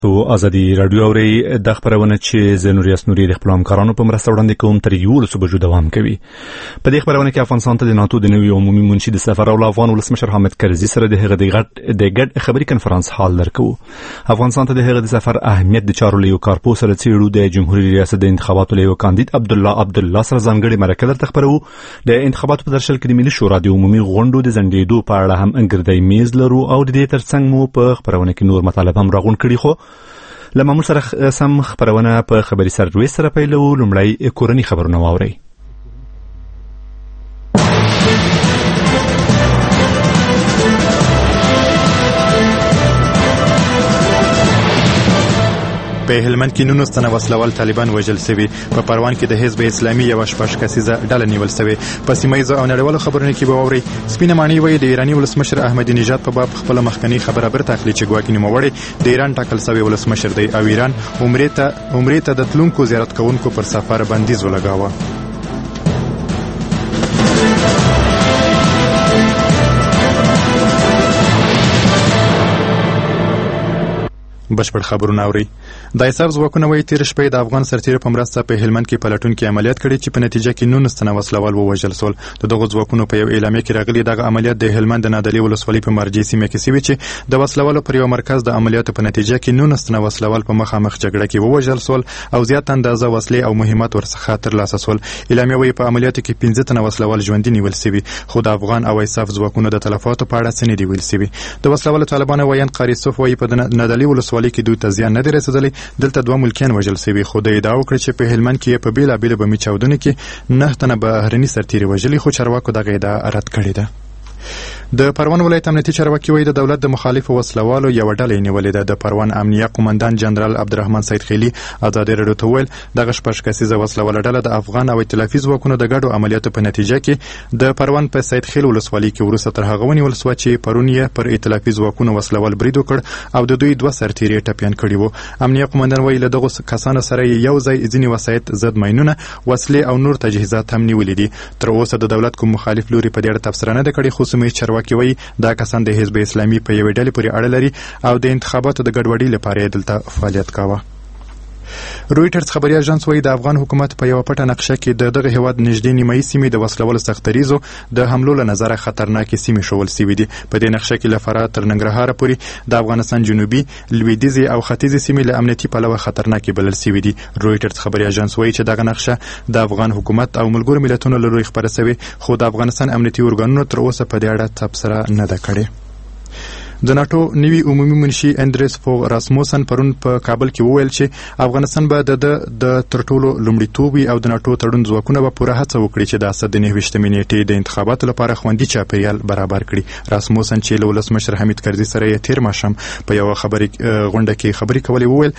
تو ازادي رادیو اوري د خبرونه چې زنوریاس نوري د خپل همکارانو په مرسته وړاندې کوم تر یو لسو بجو دوام کوي. په دې خبرونه کې افغانستان ته د ناتو د نوي عمومي منشي د سفر او افغان ولسمشر حامد کرزي سره د هغه د ګډ خبري کنفرانس حال درکو. افغانستان ته د هغه د سفر اهمیت د چارو لیو کارپو سره چیرو د جمهوریت ریاست د انتخاباتو لیو کاندید عبدالله سره ځانګړي مرکه درته خبرو. د انتخاباتو په درشل کې د ملي شورا د عمومي غونډو د زندېدو په اړه هم انګردای میز لرو او د دې ترڅنګ مو په خبرونه کې نور مطالب هم راغون کړي. خو لمامو سره سم خبرونه په خبري سرویس سره پیلو. لومړی کورنی خبرونه واوري. په هلمند کې 19 تنه وسلوال طالبان وژل شوي. په پروان کې د حزب اسلامي یو شپږ کسیزه ډله نیول شوې. په سیمایي او نړیوالو خبرونو کې به واوري سپینه مانی وایي د ایراني ولسمشر احمدی نژاد په باب خپل مخکنی خبره برته اخلي چې ګواکې نوموړی د ایران ټاکل شوی ولسمشر دی او ایران عمرې ته د تلونکو زیارت کوونکو پر سفر بندیز ولګاوه. بشپړ خبرونه اوري. د ایساف ځواکونه وایي تیر شپه د افغان سرتیرو په مرسته په هلمند کې پلټونکي عملیات کړي چې په نتیجه کې 19 تنه وسلوال ووژل شول. دغه ځواکونو په یو اعلامیه کې راغلي دغه عملیات د هلمند د نادعلي ولسوالۍ په مرجع سیمه کې شوی چې د وسلوالو پر یو مرکز د عملیاتو په نتیجه کې 19 تنه وسلوال په مخامخ جګړه کې ووژل شول او زیات اندازه وسلې او مهمات ورڅخه ترلاسه شول. اعلامیه وایي په عملیاتو کې 15 تنه وسلوال ژوندي نیول شوي خو د افغان او ایساف ځواکونو د تلفاتو په اړه څه نه دی ویل شوي. د وسلوالو طالبانو وایي قاری صوف وایي په نادعلي ولسوالۍ کې دوی ته زیان نه دی رسېدلی. دلته دوه ملکیان وژل شوي خو د ادعا وکړه چې په هلمند کې په بیلابیلو بمي چاودنو کې 9 تنه بهرني سرتیري وژلي خو چارواکو دغه ادعا رد کړې ده. د پروان ولایت امنیتي چارواکي وایي د دولت د مخالفو وسلوالو یو ډله نیولې ده. د پروان امنیه قومندان جنرال عبدالرحمن سید خیلی ازادي رادیو ته ویل دغه شپږ کسیزه وسلواله ډله د افغان او ائتلافي ځواکونو د ګډو عملیاتو په نتیجه کې د پروان په سید خیل ولسوالۍ کې وروسته تر هغه ونیول شوه چې پرون یې پر ائتلافي ځواکونو وسلوال برید وکړ او د دوی 2 سرتیري ټپیان کړي وو. امنیه قومندان وایي له دغه کسانو سره یو ځای ځینې وسایط ضد ماینونه وسلې او نور تجهیزات هم نیولې دي. تر اوسه د دولت کوم مخالف لوري په دې اړه تبصره نه ده کړې خو سیمه چارواکي وایي دا کسان د حزب اسلامي په یوې ډلې پورې اړه لري او د انتخاباتو د ګډوډۍ لپاره یې دلته فعالیت کاوه. رویټرز خبري اژانس وایي د افغان حکومت په یو پټه نقشه کې دغه هیواد نږدې نیمایي سیمې د وسلوالو سختریزو د حملو له نظره خطرناکې سیمې شول سوي دي. په دې نقشه کې له فراه تر ننګرهار پورې د افغانستان جنوبي، لویدیځي او ختیځي سیمې له امنیتي پلوه خطرناکې بلل سوي دي. رویټرز خبري اژانس وایي چې دغه نقشه د افغان حکومت او ملګرو ملتونو له لوري خپره شوې خو د افغانستان امنیتي ارګانونو تر اوسه په دې اړه تبصره نه ده کړې. د ناتو نوي عمومي منشي اندریس فوغ راسموسن پرون په کابل کې وویل چې افغانستان به د تر ټولو لومړیتوب وي او د ناتو تړون ځواکونه به پوره هڅه وکړي چې د اسد د 29 نیټې د انتخاباتو لپاره خوندي چاپیریال برابر کړي. راسموسن چې له ولسمشر حمید کرزي سره یې تیر ماښام په یو غونډه کې خبرې کولې وویل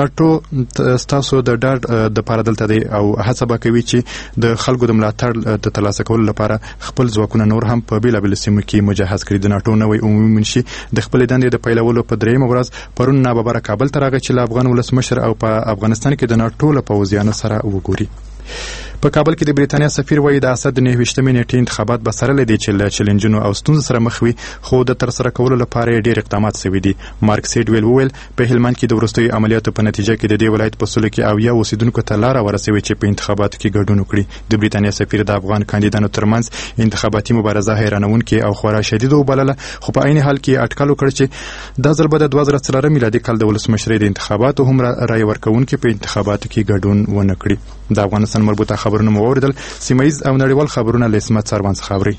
ناتو ستاسو د ډاډ د پاره دلته دی او هڅه به کوي چې د خلکو د ملاتړ د ترلاسه کولو لپاره خپل ځواکونه نور هم په بیلابیلو سیمو کې مجهز کړي. د ناتو نوی عمومي منشي د خپل دندې د پیلولو په درېیمه ورځ پرون ناببره کابل ته راغی چې له افغان ولسمشر او په افغانستان کې د ناتو له پوځیانو سره وګوري. په کابل کې د بریتانیا سفیر وایي د اسد 29 نیټې انتخابات به سره لدی چې له چیلنجونو او ستونزو سره مخ وي خو د ترسره کولو لپاره ډېر اقدامات شوي دي. مارک سیډویل وویل په هلمند کې د وروستیو عملیاتو په نتیجه کې د دې ولایت په سلو کې اویا اوسیدونکو ته لاره ورسوي چې په انتخاباتو کې ګډون وکړي. د بریتانیا سفیر د افغان کاندیدانو ترمنځ انتخاباتي مبارزه حیرانونکې او خورا شدیده وبلله خو په عین حال کې اټکل وکړ چې دا ځل به د 2004 میلادي کال د ولسمشرۍ د انتخاباتو هم رای ورکوونکي په انتخاباتو کې ګډون ونه کړي. د افغانستان مربوطه خبرونه مو واوریدل. سیمایز او نړیوال خبرونه له اسمت سروان څخه اوري.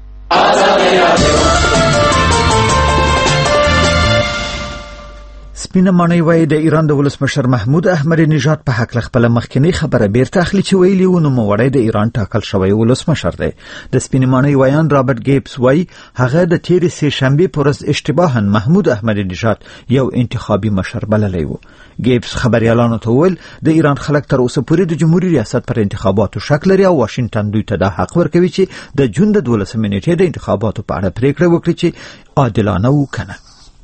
سپینه مانی وایي د ایران د ولسمشر محمود احمدی نژاد په حق خپل مخکنی خبره بیرته اخلي چې ویلي و نوموړی د ایران ټاکل شوی ولسمشر دی. د سپینه مانی وایان رابرټ گیبس وایي هغه د تیر سه شنبه پر ورځ اشتباها محمود احمدی نژاد یو انتخابي مشر بللی و. گیبس خبريالانو ته ویل د ایران خلک تر اوسه پورې د جمهوریت ریاست پر انتخاباتو شک لري او واشنگټن دوی ته د حق ورکوي چې د جون د 12 نیټې د انتخاباتو په اړه پریکړه وکړي چې عادلانه وکنه.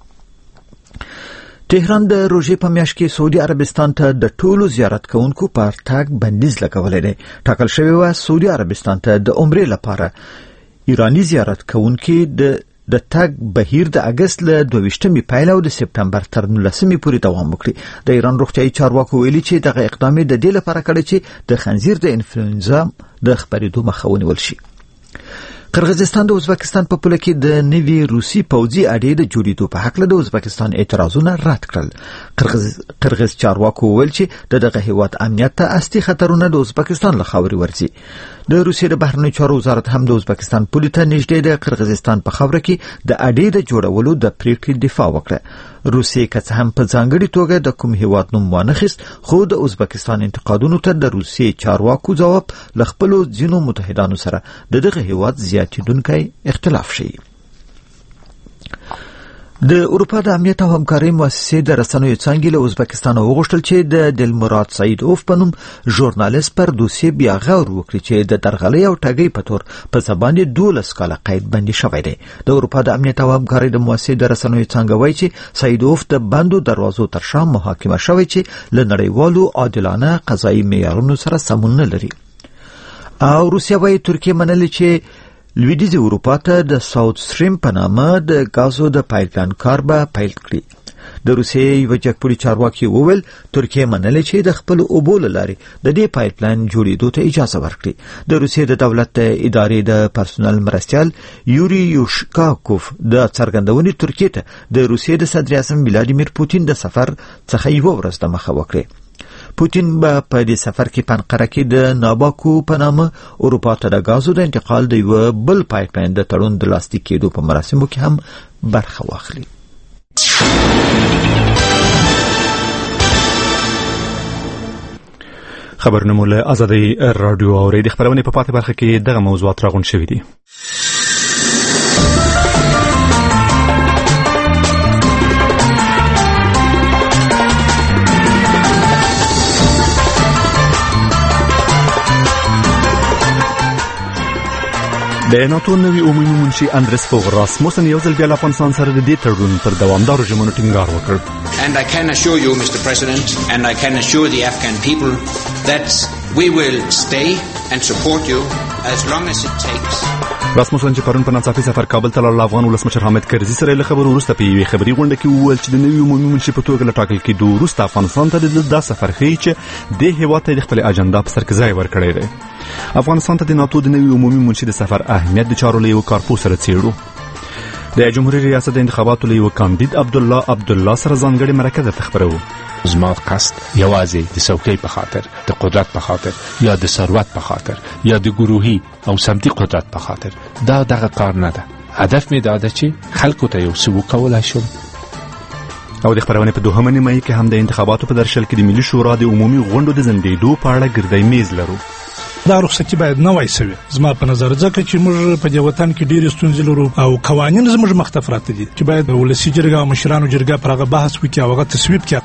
تهران د روژې په میاشت کې سعودي عربستان ته د ټولو زیارت کوونکو پر تګ بندیز لګولې دی. ټاکل شوی و سعودي عربستان ته د عمرې لپاره ایرانی زیارت کوونکي د د تګ بهیر د اگست له 22 پیل او د سپتمبر تر 19 پورې دوام وکړي. د ایران روغتیايي چارواکو ویلي چې دغه اقدام د دې لپاره کړی چې د خنزیر د انفلونزا د خپرېدو مخه ونیول شي. قرغیزستان د ازبکستان په پوله کې د نوي روسي پوځي اډې د جوړېدو په حق له د ازبکستان اعتراضونه رد کړل. قرغیز چارواکو وویل چې دغه هیواد امنیت ته اصلي خطرونه د ازبکستان له خاورې ورځي. د روسیې د بهرنیو چارو وزارت هم د ازبکستان پولې ته نږدې د قرغیزستان په خاوره کې د اډې د جوړولو د پریکړې دفاع وکړه. روسیې که څه هم په ځانګړي توګه د کوم هیواد نوم وانخیست، خو د ازبکستان انتقادونو ته د روسیې چارواکو ځواب له خپلو ځینو متحدانو سره د دغه هیواد زیاتېدونکی اختلاف شي. د اروپا د امنیت او همکارۍ مؤسسې د رسنیو څانګې له ازبکستان وغوښتل چې د دلمراد سعیدوف په نوم ژورنالیست پر دوسیې بیا غور وکړي چې د درغلۍ او ټګۍ په تور په ځبان 12 کاله قید بندي شوی دی. د اروپا د امنیت او همکارۍ د مؤسسې د رسنیو څانګه وایي چې سعیدوف د بندو دروازو تر شا محاکمه شوی چې له نړیوالو عادلانه قضایي معیارونو سره سمون نه لري. او روسیه وایي ترکیه منلې چې لویدیځ اروپا ته د ساوث سټریم په نامه د غازو د پایپلاین کار به پیل کړي. د روسیې یو جګپوړي چارواکي وویل ترکیه منلې چې د خپل اوبو له لارې د دې پایپلاین جوړېدو ته اجازه ورکړي. د روسیې د دولت ادارې د پرسونل مرستیال یوري یوشکاکوف د څرګندونې ترکیه ته د روسیې د صدر اعظم ولادیمیر پوتین د سفر څخه یو ورځ د مخه وکړي. پوتین به په دې سفر کې په انقره کې د ناباکو په نامه اروپا ته د غازو د انتقال د یو بل پایپلاین د تړون د لاسلیک کېدو په مراسمو کې هم برخه واخلي. خبرونه مو له آزادۍ رادیو اوري. د خبرونې په پاتې برخه کې دغه موضوعات راغونډ شوي دي. د ناتو نوي عمومي منشي اندرس فوغ راسموسن یو ځل بیا له افغانستان سره د دې تړون پر دوامدارو ژمنو ټینګار وکړ. And I can assure you, Mr. President, and I can assure the Afghan people that we will stay and support you as long as it takes. راسموسن چې پرون په ناڅاپي سفر کابل ته لاړ، افغان ولسمشر حامد کرزي سره له خبرو وروسته په یوې خبري غونډه کې وویل چې د نوي عمومي منشي په توګه له ټاکل کېدو وروسته افغانستان ته د سفر ښیي چې د هېواد ته د خپل اجنډا په سر کې ځای ورکړی دی. افغانستان ته د ناتو د نوي عمومي منشي د سفر اهمیت د چارو له یو کارپوه سره څېړو. د جمهوریت ریاست د انتخاباتو له یو کاندید عبدالله سره ځانګړې مرکه درته خبرو. زما قصد یوازې د څوکۍ په خاطر، د قدرت په خاطر یا د ثروت په خاطر یا د ګروهي او سمتي قدرت په خاطر دغه کار نه ده. هدف مې دا ده چې خلکو ته یو څه وکولای شم. او د خبرونې په دوهمه نیمایي کې هم د انتخاباتو په درشل کې د ملي شورا د عمومي غونډو د ځنډېدو په اړه ګردی میز لرو. دا رخصتي باید نه وای سوي زما په نظر، ځکه چې موږ په دې وطن کې ډېرې ستونزې لرو او قوانین زموږ مخ ته پراته دي چې باید ولسي جرګه او مشرانو جرګه پر هغه بحث وکړي او هغه تصویب کړي.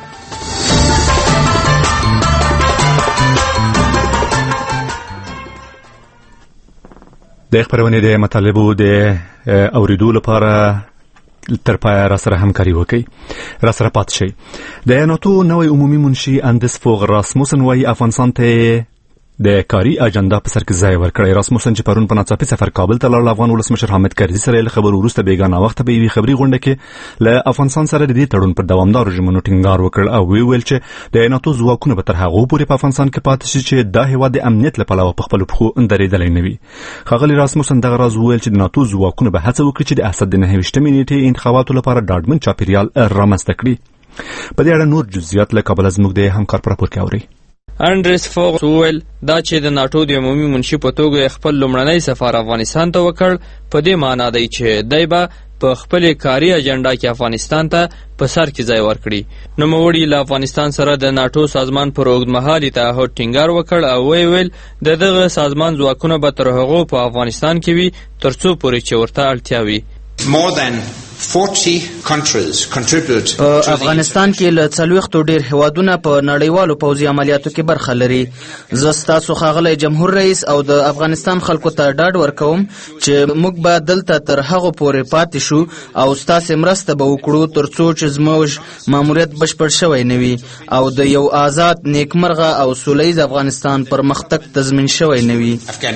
د خبرونې د مطالبو د اوریدو لپاره تر پایه را سره همکاري وکړئ، را سره پاتې شئ. د ناتو نوی عمومي منشي اندرس فوغ راسموسن وایي افغانستان ته د کاری اجنډا په سر کې ځای ورکړی. راسموسن چې پرون په ناڅاپي سفر کابل ته لاړ، افغان ولسمشر حامد کرزي سره له خبرو وروسته بیګانه وخت په یوې خبري غونډه کې له افغانستان سره د دې تړون پر دوامدارو ژمنو ټینګار وکړ او ویل چې د ناتو ځواکونه به تر هغو پورې په افغانستان کې پاتې شي چې دا هیواد د امنیت له پلوه په خپلو پښو درېدلی نه وي. ښاغلي راسموسن دغه راز وویل چې د ناتو ځواکونه به هڅه وکړي چې د اسد د 29 نیټې انتخاباتو لپاره ډاډمن چاپیریال رامنځته کړي. په دې اړه نور جزئیات له کابل زموږ د همکار په راپور کې اوري. اندرس فوغ وویل دا چې د ناتو د عمومي منشي په توګه خپل لومړنی سفر افغانستان ته وکړ په دې معنا دی چې دی به په خپل کاري اجنډا کې افغانستان ته په سر کې ځای ورکړي. نوموړي له افغانستان سره د ناتو سازمان پر اوږدمهالي تعهد ټینګار وکړ او ویل دغه سازمان ځواکونه به تر هغو په افغانستان کې وي تر څو پورې چې ورته اړتیا وي. More than 40 countries contribute to افغانستان کې له 40 ډیر هیوادونه په نړیوالو پوځي عملیاتو کې برخه لري. زه ستاسو ښاغلی جمهور رئیس او د افغانستان خلکو ته ډاډ ورکوم چې موږ به دلته تر هغو پورې پاتې شو او ستاسې مرسته به وکړو تر څو چې زموږ ماموریت بشپړ شوی نه وي او د یو آزاد، نیکمرغه او سوله ییز افغانستان پرمختګ تضمین شوی نه وي.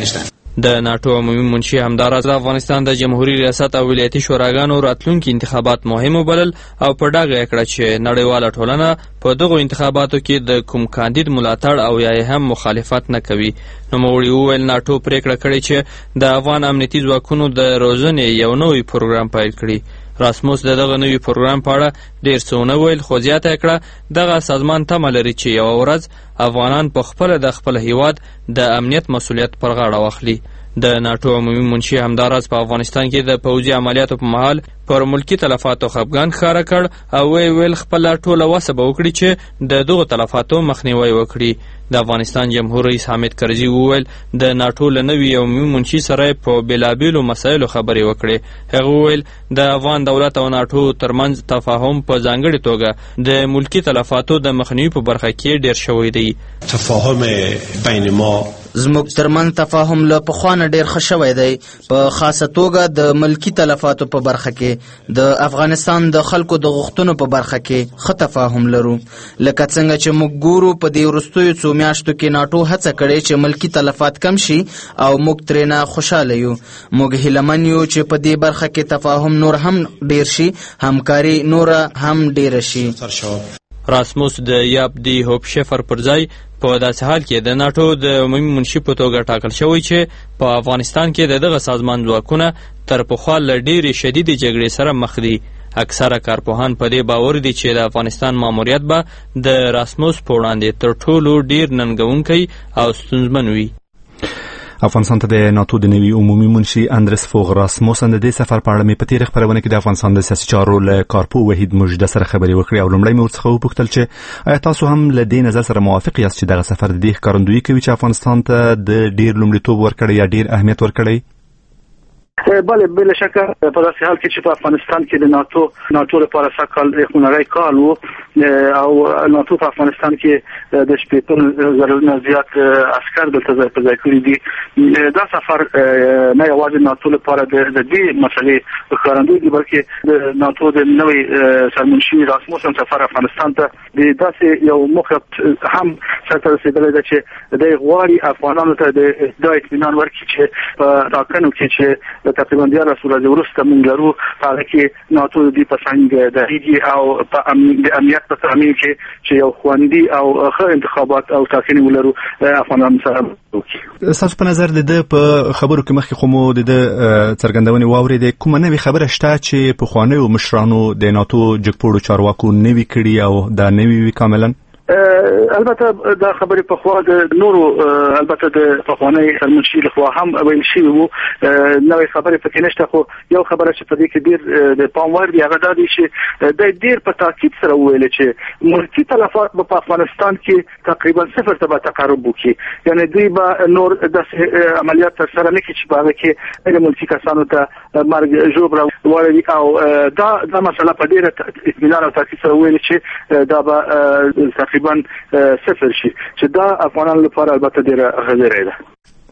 د ناتو عمومي منشي همداراز د افغانستان د جمهوریت ریاست او ولایتي شوراګانو راتلونکي انتخابات مهم وبلل او په ډاګه کړه چې نړیواله ټولنه په دغو انتخاباتو کې د کوم کاندید ملاتړ او یا هم مخالفت نه کوي. نوموړي وویل ناتو پریکړه کړې چې د افغان امنیتي ځواکونو د روزنې یو نوی پروګرام پیل کړي. راسموس دغه نوی پروګرام په اړه ډیر څه ونه ویل، خو زیاته کړه دغه سازمان تمه لري چې یوه ورځ افغانان په خپله د خپل هیواد د امنیت مسؤلیت پر غاړه واخلي. د ناتو عمومي منشي همداراز په افغانستان کې د پوځي عملیاتو په مهال پر ملکی تلفاتو خفګان ښکاره کړ او ویل خپله ټوله وسه به وکړي چې د دغو تلفاتو مخنیوی وکړي. د افغانستان جمهور رئیس حامد کرزي وویل د ناتو له نوي عمومي منشي سره په بېلابېلو مسایلو خبرې وکړې. هغه وویل د افغان دولت او ناتو ترمنځ تفاهم په ځانګړې توګه د ملکی تلفاتو د مخنیوي په برخه کې ډېر شوی دی. تفاهم بین ما زموږ ترمنځ تفاهم له پخوانه ډېر ښه شوی دی، په خاصه توګه د ملکي تلفاتو په برخه کې د افغانستان د خلکو د غوښتنو په برخه کې ښه تفاهم لرو. لکه څنګه چې موږ ګورو په دې وروستیو څو میاشتو کې ناټو هڅه کړې چې ملکي تلفات کم شي او موږ ترېنه خوشحاله یو. موږ هیلهمن یو چې په دې برخه کې تفاهم نور هم ډېر شي، همکاري نوره هم ډېره شي. راسموس د یاب دی هوپ شفر پر ځای په داسې حال کې د ناتو د عمومي منشي په توګه ټاکل شوی چې په افغانستان کې د دغه سازمان ځواکونه تر پخوا له ډېرې شدیدې جګړې سره مخ دي. اکثره کارپوهان په دې باور دي چې د افغانستان ماموریت به د راسموس په وړاندې تر ټولو ډېر ننګونکی او ستونزمن وي. افغانستان ته د ناتو د نوي عمومي منشي اندرس فوغ راسموسن د دې سفر په اړه مې په تېره خپرونه کې د افغانستان د سیاسي چارو له کارپو وحید مجده سره خبرې وکړې او لومړی مې ورڅخه وپوښتل چې آیا تاسو هم له دې نظر سره موافق یاست چې دغه سفر د دې ښکارندویي کوي چې افغانستان ته د ډېر لومړیتوب ورکړی یا ډېر اهمیت ورکړی؟ بله بله شکه په داسې حال کې چې په افغانستان کې د ناتو لپاره سږکال یخنۍ کال و او ناتو په افغانستان کې د 15,000 نه زیات عسکر دلته ځای په ځای کړي دي. دا سفر نه یوازې ناتو لپاره د دې مسلې ښکارندوی دی بلکې د ناتو د نوي سرمنشي راسموسن سفر افغانستان ته د داسې یو موخه هم سره رسېدلی ده چې د غواړي افغانانو ته د اطمینان ورکړي چې په ټاکنو کې چې تقریبا 11 ورځې وروسته موږ لرو هغه کې ناتو د دې په څنګ درېږي او په امنیت په تامین کې چې یو خوندي او ښه انتخابات او ټاکنې ولرو افغانانو سره وکړي. ستاسو په نظر د په خبرو کې مخکې خو مو د څرګندونې واورېدې، کومه نوې خبره شته چې پخوانیو مشرانو د ناتو جګپوړو چارواکو نوي کړي او دا نوي وي کاملا؟ البته دا خبرې په خوا د نورو البته د پخواني سرمنشي لخوا هم ویل شوي وو، نوې خبرې پکې نشته، خو یو خبره چې په دې کې ډېر د پام وړ دی هغه دا دی چې د ډېر په تاکید سره وویل چې ملکي تلفات په افغانستان کې تقریبا صفر ته به تقرب وکړي، یعنی دوی به نور داسې عملیات ترسره نه کړي چې په هغه کې غیر ملکي کسانو ته مرګ ژوبله واړوي او دا مسله په ډېره اطمینان او تاکید سره وویل چې دا به تقریبا صفر شي، چې دا افغانانو لپاره البته ډېره غزیره ده.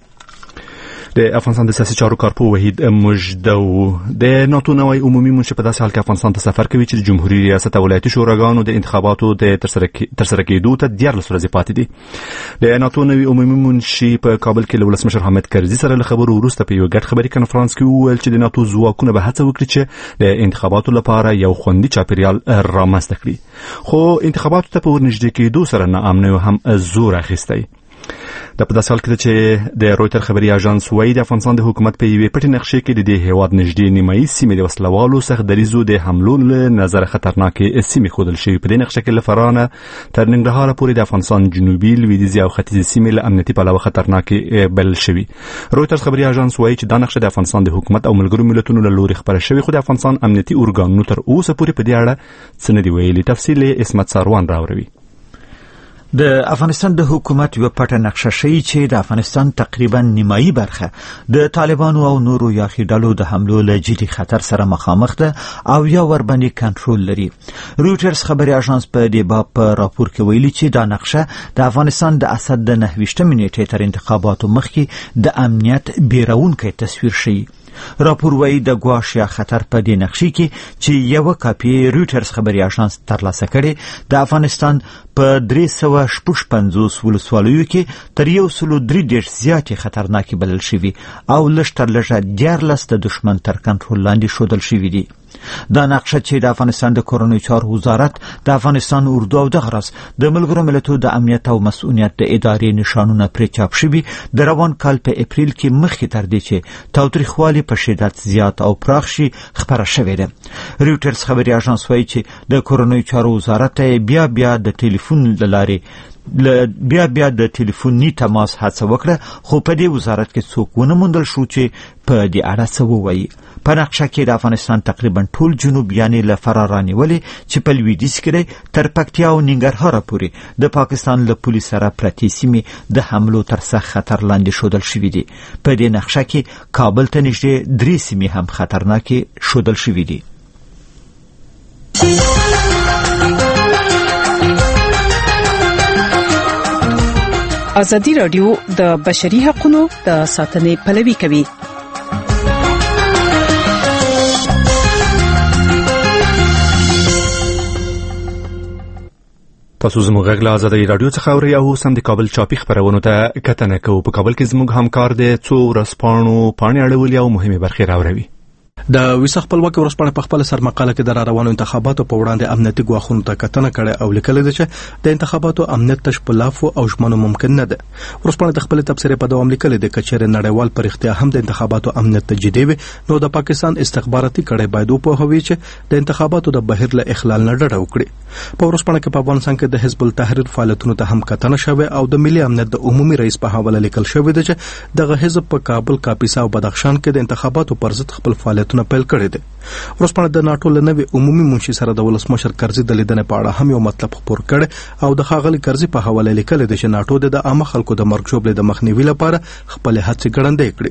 د افغانستان د سیاسي چارو کارپو وحید مجده د ناتو نوی عمومي منشي په داسې حال کې افغانستان ته سفر کوي چې د جمهوریت ریاست او ولایتي شوراګانو د انتخاباتو د ترسره کېدو ته 14 ورځې پاتې دي. د ناتو نوی عمومي منشي په کابل کې له ولسمشر حامد کرزي سره له خبرو وروسته په یو ګډ خبري کنفرانس کې وویل چې د ناتو ځواکونه به هڅه وکړي چې د انتخاباتو لپاره یو خوندي چاپیریال رامنځته کړي، خو انتخاباتو ته په ورنږدې کېدو سره ناامنۍ هم زور اخیستی. د په داسې حال کې چې د رویټر خبري اژانس وايي د افغانستان د حکومت په یوې پټې نقشې کې د دې هیواد نږدې نیمایي سیمې د وسلوالو سخت دریزو د حملو له نظره خطرناکې سیمې ښودل شوي. په دې نقشه کې له فرانه تر ننګرهاره پورې د افغانستان جنوبي، لویدیځي او ختیځي سیمې له امنیتي پلوه خطرناکې بلل شوي. رویټر خبري اژانس وايي چې دا نقشه د افغانستان د حکومت او ملګرو ملتونو له لوري خپره شوې، خو د افغانستان امنیتي ارګانونو تر اوسه پورې په دې اړه څه نه دي ویلي. تفصیل اسمت ساروان راوړي. د افغانستان د حکومت یو پټه نقشه ښیي چې د افغانستان تقریبا نیمایي برخه د طالبانو او نورو یاخي ډلو د حملو له جدي خطر سره مخامخ ده او یا ورباندې کنټرول لري. رویټرز خبري اژانس په دې باب په راپور کې ویلي چې دا نقشه د افغانستان د اسد د 29 نیټې تر انتخاباتو مخکې د امنیت بیرونکي تصویر شي. راپور وایي د ګواښ یا خطر په دې نقشې کې چې یو کاپي رویټرز خبري اژانس ترلاسه کړي د افغانستان په 356 ولسوالیو کې تر 103 زیاتې خطرناکې بلل شوي او لږ تر لږه 14 د دشمن تر کنټرول لاندې ښودل شوي دي. دا نقشه چې د افغانستان د کورنیو چارو وزارت د افغانستان اردو او د غرض د ملګرو ملتونو د امنیت او مسؤلیت د ادارې نشانونه پرې چاپ شوي د روان کال په اپریل کې مخکې تر دې چې تاوتریخوالي په شدت زیات او پراخ شي خبره شوې ده. رویټرز خبري اژانس وایي چې د کورنیو چارو وزارت بیا د ټلیفون لارې بیا د ټلیفوني تماس هڅه وکړه خو په دې وزارت کې څوک ونه موندل شو چې په دې اړه څه ووایي. په نقشه کې د افغانستان تقریبا ټول جنوب یعنی له فراه رانیولې چې په لویدیځ کې تر پکتیا او ننګرهار پورې د پاکستان له پولیس سره پرتې سیمې د حملو تر سخت خطر لاندې ښودل شوي دي. په دې نقشه کې کابل ته نږدې 3 سیمې هم خطرناکې ښودل شوي دي. ازادي راډیو د بشري حقوقو د ساتنې پلوي کوي. تاسو زموږ غږ له ازادي راډیو څخه اورئ او سم د کابل چاپی خبرونو ته کتنه کوو. په کابل کې زموږ همکار د څو ورځپاڼو پاڼې اړولې او مهمه برخې راوړي. د ویسه خپلواکي ورځپاڼه په خپل سرمقاله کې د روانو انتخاباتو په وړاندې امنیتي ګواښونو ته کتنه کړې او لیکل دي چې د انتخاباتو امنیت تشپلاف او ژمنو ممکن نه ده. ورځپاڼه د خپل تبصره په دوام لیکل دي چې نړیوال پر اختیار هم د انتخاباتو امنیت ته جدي وي نو د پاکستان استخباراتي کړه باید په هوی چې د انتخاباتو د بهیر له اخلال نه ډډه وکړي. په ورځپاڼه کې په افغانستان کې د حزب التحریر فعالیتونو ته هم کتنه شوه او د ملي امنیت د عمومي رئیس په حواله لیکل شوی دی چې دغه حزب په کابل، کاپیسا او بدخشان کې د انتخاباتو پر ضد خپل فعالیتونه پیل کړي دي. ورځپاڼه د ناټو له نوي عمومي منشي سره د ولسمشر کرزي د لیدنې په اړه هم یو مطلب خبر کړي او د ښاغلي کرزي په حواله لیکل دي چې ناټو د عامه خلکو د مرګ ژوبلې د مخنیوي لپاره خپل هڅې ګړندې کړي.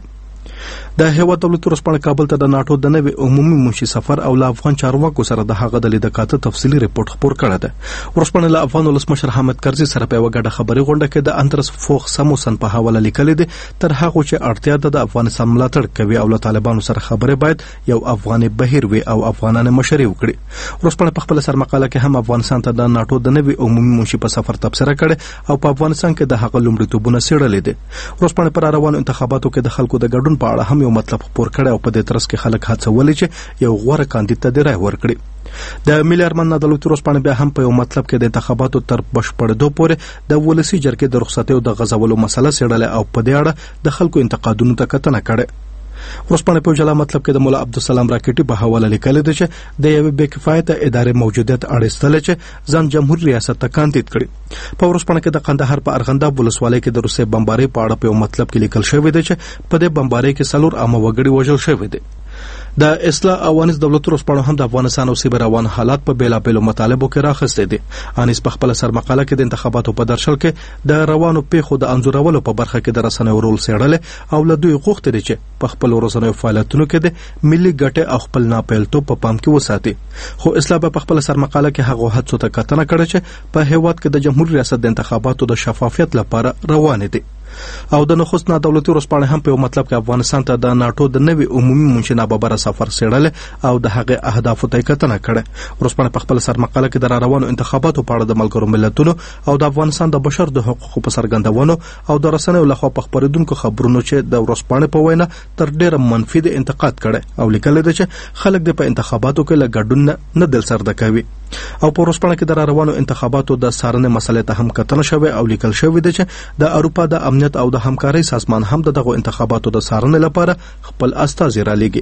د هیواد دولت ورځپاڼه کابل ته د ناټو د نوي عمومي منشي سفر او له افغان چارواکو سره د هغه د لیدکاته تفصیلي ریپورت خبر کړی دی. ورځپاڼه له افغان ولسمشر حامد کرزي سره په وګړه خبري غونډه کې د انترس فوخ سموسن په حواله لیکل دي تر هغه چې اړتیا ده د افغانستان ملاتړ کوي او له طالبانو سره خبرې باید یو افغاني بهیر وي او افغانانه مشري وکړي. ورځپاڼه په خپل سرمقاله کې هم افغانستان ته د ناټو د نوي عمومي منشي په سفر تبصره کړي او په افغانستان کې د هغه لومړیتوبونه څېړلې دي. ورځپاڼه پر روانو انتخاباتو کې د خلکو د ګډون په اړه هم یو مطلب خبر کړي او په دې ترڅ کې خلک هڅولې چې یو غوړه کاندید ته د رای ورکړي. د ملي ارمان عدالت ورځپاڼه بیا هم په یو مطلب کې د انتخاباتو تر بشپړېدو پورې د ولسی جرګې د رخصتۍ او د غزولو مسله څېړله او په دې اړه د خلکو انتقادونو ته کتنه کړې. ورځپاڼه په جلا مطلب کې د مولا عبدالسلام راکټي په حواله لیکل دي چې د یوې بې کفایته ادارې موجودیت اړیستل چې ځان جمهور ریاست ته کاندید کړي. په ورځپاڼه کې د قندهار په ارغنداب ولسوالۍ کې د روسي بمبارۍ په اړه په یو مطلب کې لیکل شوی دی چې په دې بمبارۍ کې 4 عامه وګړي وژل شوي دي. د اصلاح او انس دولت ورځپاڼه هم د افغانستان او سیمه روان حالات په بیلابېلو مطالبو کې راخسته دي. انس په خپل سرمقاله کې د انتخاباتو په درشل کې د روانو پیښو د انځورولو په برخه کې د رسنیو رول څېړل او له دوی غوښتل دي چې په خپل رسنیو فعالیتونو کې د ملي ګټې او خپل ناپېلتوب په پام کې وساتي. خو اصلاح په خپل سرمقاله کې هغه هڅو ته کتنه کړې چې په هیواد کې د جمهور ریاست د انتخاباتو د شفافیت لپاره روان دي. او د نخست نه دولتي ورځپاڼه هم په مطلب کې افغانستان ته د ناټو د نوي عمومي منشي ناببره سفر څېړل او د هغه اهدافو ته کتنه کړې. ورځپاڼه په خپل سرمقاله کې د روانو انتخاباتو په اړه د ملګرو ملتونو او د افغانستان د بشر د حقوقو په څرګندونو او د رسنیو لخوا په خبرېدونکو خبرونو چې د ورځپاڼې په وینا تر ډېره منفي د انتقاد کړي او لیکل دي چې خلک د په انتخاباتو کې له ګډون نه دل سرده کوي. او په ورځپاڼه کې د روانو انتخاباتو د څارنې مسلې ته هم کتنه شوې او لیکل شوی دی چې د اروپا د امنیت او د همکارۍ سازمان هم دغه انتخاباتو د څارنې لپاره خپل استازي را لېږي.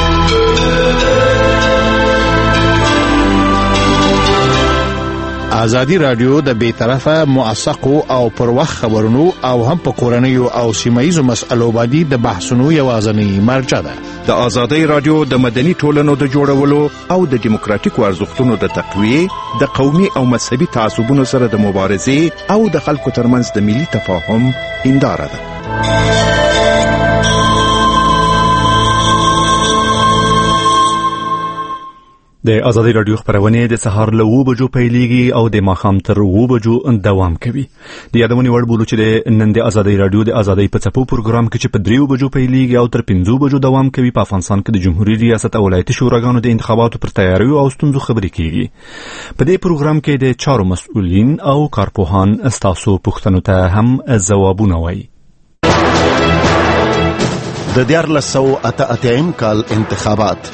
ازادي رادیو د بیطرفه موثقو او پر وخت خبرونو او هم په کورنیو او سیمایي مسألو باندې د بحثونو یوازینی مرجع ده. د ازادي رادیو د مدني ټولنو د جوړولو او د دیموکراتیکو ارزښتونو د تقویه، د قومي او مذهبي تعصبونو سره د مبارزې او د خلکو ترمنځ د ملي تفاهم هنداره ده. د ازادي رادیو خبرونه د سهار له 9 بجو پیلېږي او د ماښام تر 9 بجو دوام کوي. د یادونې وړ بولو چې د نن د ازادي رادیو د ازادۍ په څپو پروګرام کې چې په 3 بجو پیلېږي او تر 5 بجو دوام کوي په افغانستان کې د جمهوریت ریاست او ولایتي شوراګانو د انتخاباتو پر تیاریو او ستونزو خبرې کیږي. په دې پروګرام کې د چارو مسؤلین او کارپوهان استاسو پوښتنو ته هم ځوابونه وایي. د 1988 کال انتخابات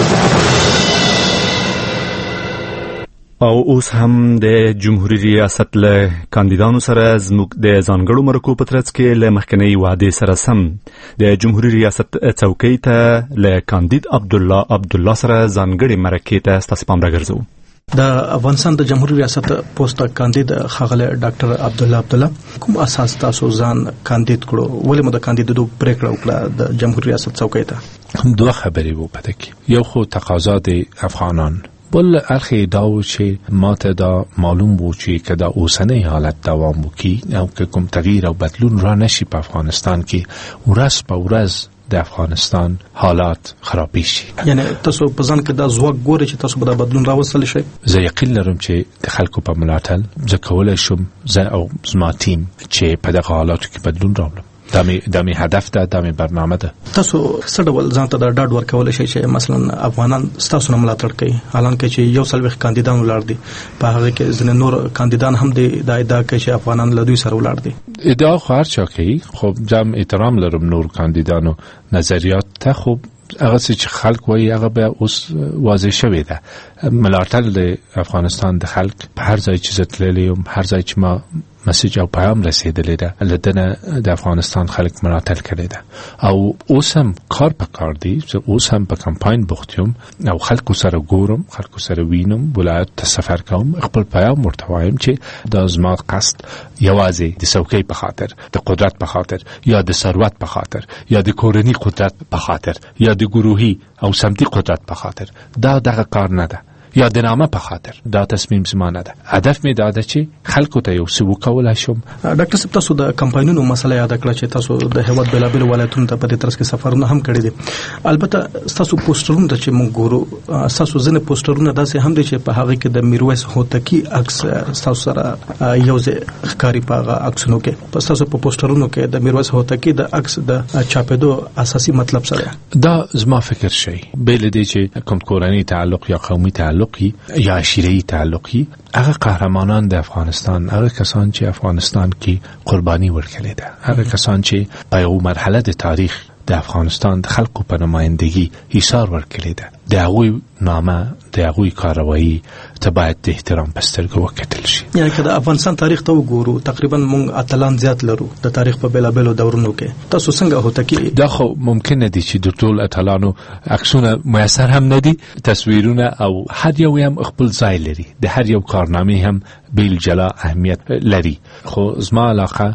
او اوس هم د جمهوریت ریاست له کاندیدانو سره زموږ د ځانګړو مرکو په ترڅ کې له مخکنی وعدې سره سم د جمهوریت ریاست څوکۍ ته له کاندید عبدالله سره ځانګړې مرکې ته ستاسو پام راګرځو. د افغانستان د جمهوریت ریاست پوسټ کاندید خاغله ډاکټر عبدالله کوم اساس تاسو ځان کاندید کړو؟ ولې مو د کاندیدو پریکړه وکړه د جمهوریت ریاست څوکۍ ته؟ دوه خبرې وو پدې کې. یو خو تقاضا د افغانان بل اخی داو چې ماته دا معلوم وو چې کدا اوسنۍ حالت دوام وکي او که کوم تغییر او بدلون را نشي په افغانستان کې ورځ په ورځ د افغانستان حالات خرابې شي. یعنی تاسو په ځان کې دا ځواک ګوري چې تاسو به دا بدلون راوستل شي؟ زه یقین لرم چې د خلکو په ملاتړ زه کولای شم زه او زما ټیم چې په دغه حالاتو کې بدلون راوړم. دا می هدف ده، دا می برنامه ده. تاسو څه ډول ځان ته د ډاډ ورکول شي چې مثلا افغانان تاسو نه ملاتړ کوي حالانکه چې یو سلوخ کاندیدان ولاړ دي په هغه کې ځنه نور کاندیدان هم دي دا ادعا کوي چې افغانان له دوی سره ولاړ دي؟ ادعا خو هر چا کوي، خو جام احترام لرم نور کاندیدانو نظریات ته. خو هغه چې خلک وایي هغه به اوس واضح شوی ده. ملاتړ د افغانستان د خلک په هر ځای چې زتللی یم، هر ځای چې ما مسیج او پیام رسیدلی ده لدنه د افغانستان خلک ملاتړ کړی ده او اوس هم کار په کار دی. اوس هم په کمپاین بوخت یم او خلکو سره ګورم، خلکو سره وینم، ولایت ته سفر کوم، خپل پیام ورته وایم چې دا زما قصد یوازې د څوکۍ په خاطر، د قدرت په خاطر یا د ثروت په خاطر یا د کورنی قدرت په خاطر یا د گروهی او سمتي قدرت په خاطر دغه کار نه ده یا د نامه په خاطر. دا تصمیم زمانه ده. هدف می دا ده چې خلکو ته یو څه وکولای شم. ډاکټر صاحب تاسو د کمپاینونو مسله یاد کړه چې تاسو د هیواد بلابل ولایتونو ته په دې ترڅ کې سفرونه هم کړی دي. البته تاسو پوسټرونه چې موږ ګورو تاسو ځنه پوسټرونه داسې هم دي چې په هغه کې د میرویس هوتکی عکس تاسو سره یو ځای ښکاری په هغه عکسونو کې. په تاسو په پوسټرونو کې د میرویس هوتکی د عکس د چاپېدو اساسي مطلب سره دا زما فکر شي بل دي چې کوم کورنی تعلق یا قومي تعلق یا عشیره‌ای تعلقی هغه قهرمانان د افغانستان، هغه کسان چې افغانستان کې قرباني ورکړي ده، هغه کسان چې په یو مرحله د تاریخ د افغانستان د خلکو په نمائندګي ایثار ورکړي ده، د هغوی نامه، د هغوی کاروایی ته باید د احترام په سترګه وکتل شي. یعنی که د افغانستان تاریخ ته وګورو تقریبا موږ اتلان زیات لرو د تاریخ په بیلابلو دورونو کې. تاسو څنګه هوتکی؟ دا خو ممکن نه دي چې د ټول اتلانو عکسونه میسر هم نه دي، تصویرونه او هر یو هم خپل ځای لري، د هر یو کارنامې هم بیل جلا اهمیت لري. خو زما علاقه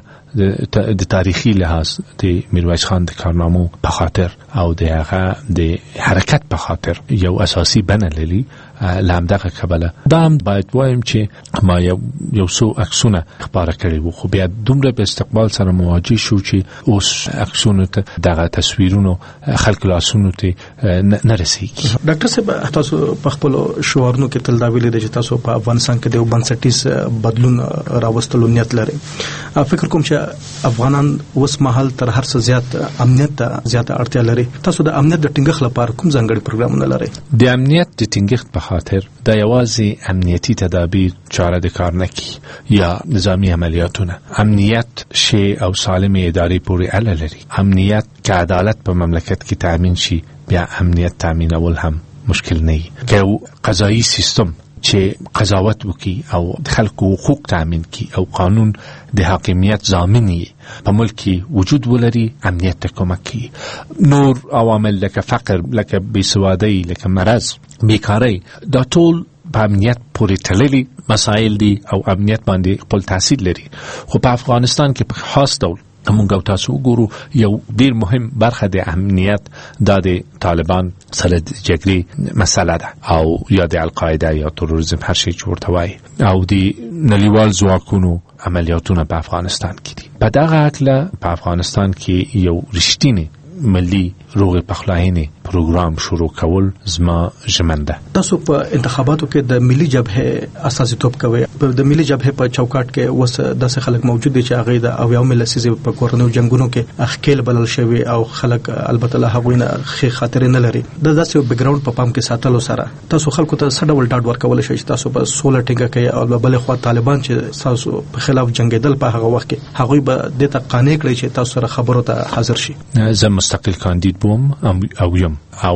د تاریخي لحاظ د میرویس خان د کارنامو په خاطر او د هغه د حرکت په خاطر یو اساسي بنه لري. لامدغه کبله دا هم باید وایم چې ما یو څو عکسونه خبره کړي وو، خو بیا دومره به استقبال سره مواجه شو چې اوس عکسونه ته دغه تصویرونو خلک لاسونو ته نه رسیږي. ډاکټر صاحب تاسو په خپل شعارونو کې تل دا ویلي دي چې تاسو په افغانستان کې د بنسټیز بدلون راوستلو نیت لري. فکر کوم چې افغانان اوس مهال تر هر څه زیات امنیت ته زیات اړتیا لري. تاسو د امنیت د ټینګښت لپاره کوم ځانګړي پروګرامونه لري؟ د امنیت د ټینګښت په خاطر د یوازې امنیتي تدابیر چاره د کار نه کی یا نظامی عملیاتونه. امنیت شی او سالم ادارې پورې اړه لري. امنیت که عدالت په مملکت کې تامین شي بیا امنیت تامینول هم مشکل نه وي. که قضایي سیستم چې قضاوت وکي او خلکو حقوق تامین کی او قانون د حاکمیت ضامن په ملک کې وجود ولري، امنیت ته کمک کوي. نور عوامل لکه فقر، لکه بیسوادی، لکه مرض، بیکاری دا ټول په امنیت پورې تړلي مسائل دي او امنیت باندې خپل تاثیر لري. خو په افغانستان کې په خاص ډول موږ تاسو ګورو یو ډیر مهم برخه د امنیت د طالبان سره د جګړې مسله ده او یا د القاعده یا تروریزم هر شي چې ورته وایي او د نړیوال ځواکونو عملیاتونه په افغانستان کې دي. په دغه اړه په افغانستان کې یو رښتینی ملي روغ پخلاینې پروګرام شروع کول زما ژمنده. تاسو په انتخاباتو کې د ملي جبهه اساسیتوب کوي. د ملي جبهه په چوکاټ کې وس داسې خلک موجود دي چې هغه د او یو ملسیزه په کورنو جنگونو کې اخکیل بلل شوی او خلک البته له هغوی نه خې خاطر نه لري. د داسې بیک ګراوند په پام کې ساتلو سره تاسو خلکو ته څه ډول ډاډ ورکول شي چې تاسو په سوله ټینګه کوي او بل خو طالبان چې تاسو په خلاف جنگیدل په هغه وخت کې هغوی به د ته قانع کړی چې تاسو سره خبرو ته حاضر شي. زه مستقل کاندید بوم او یم او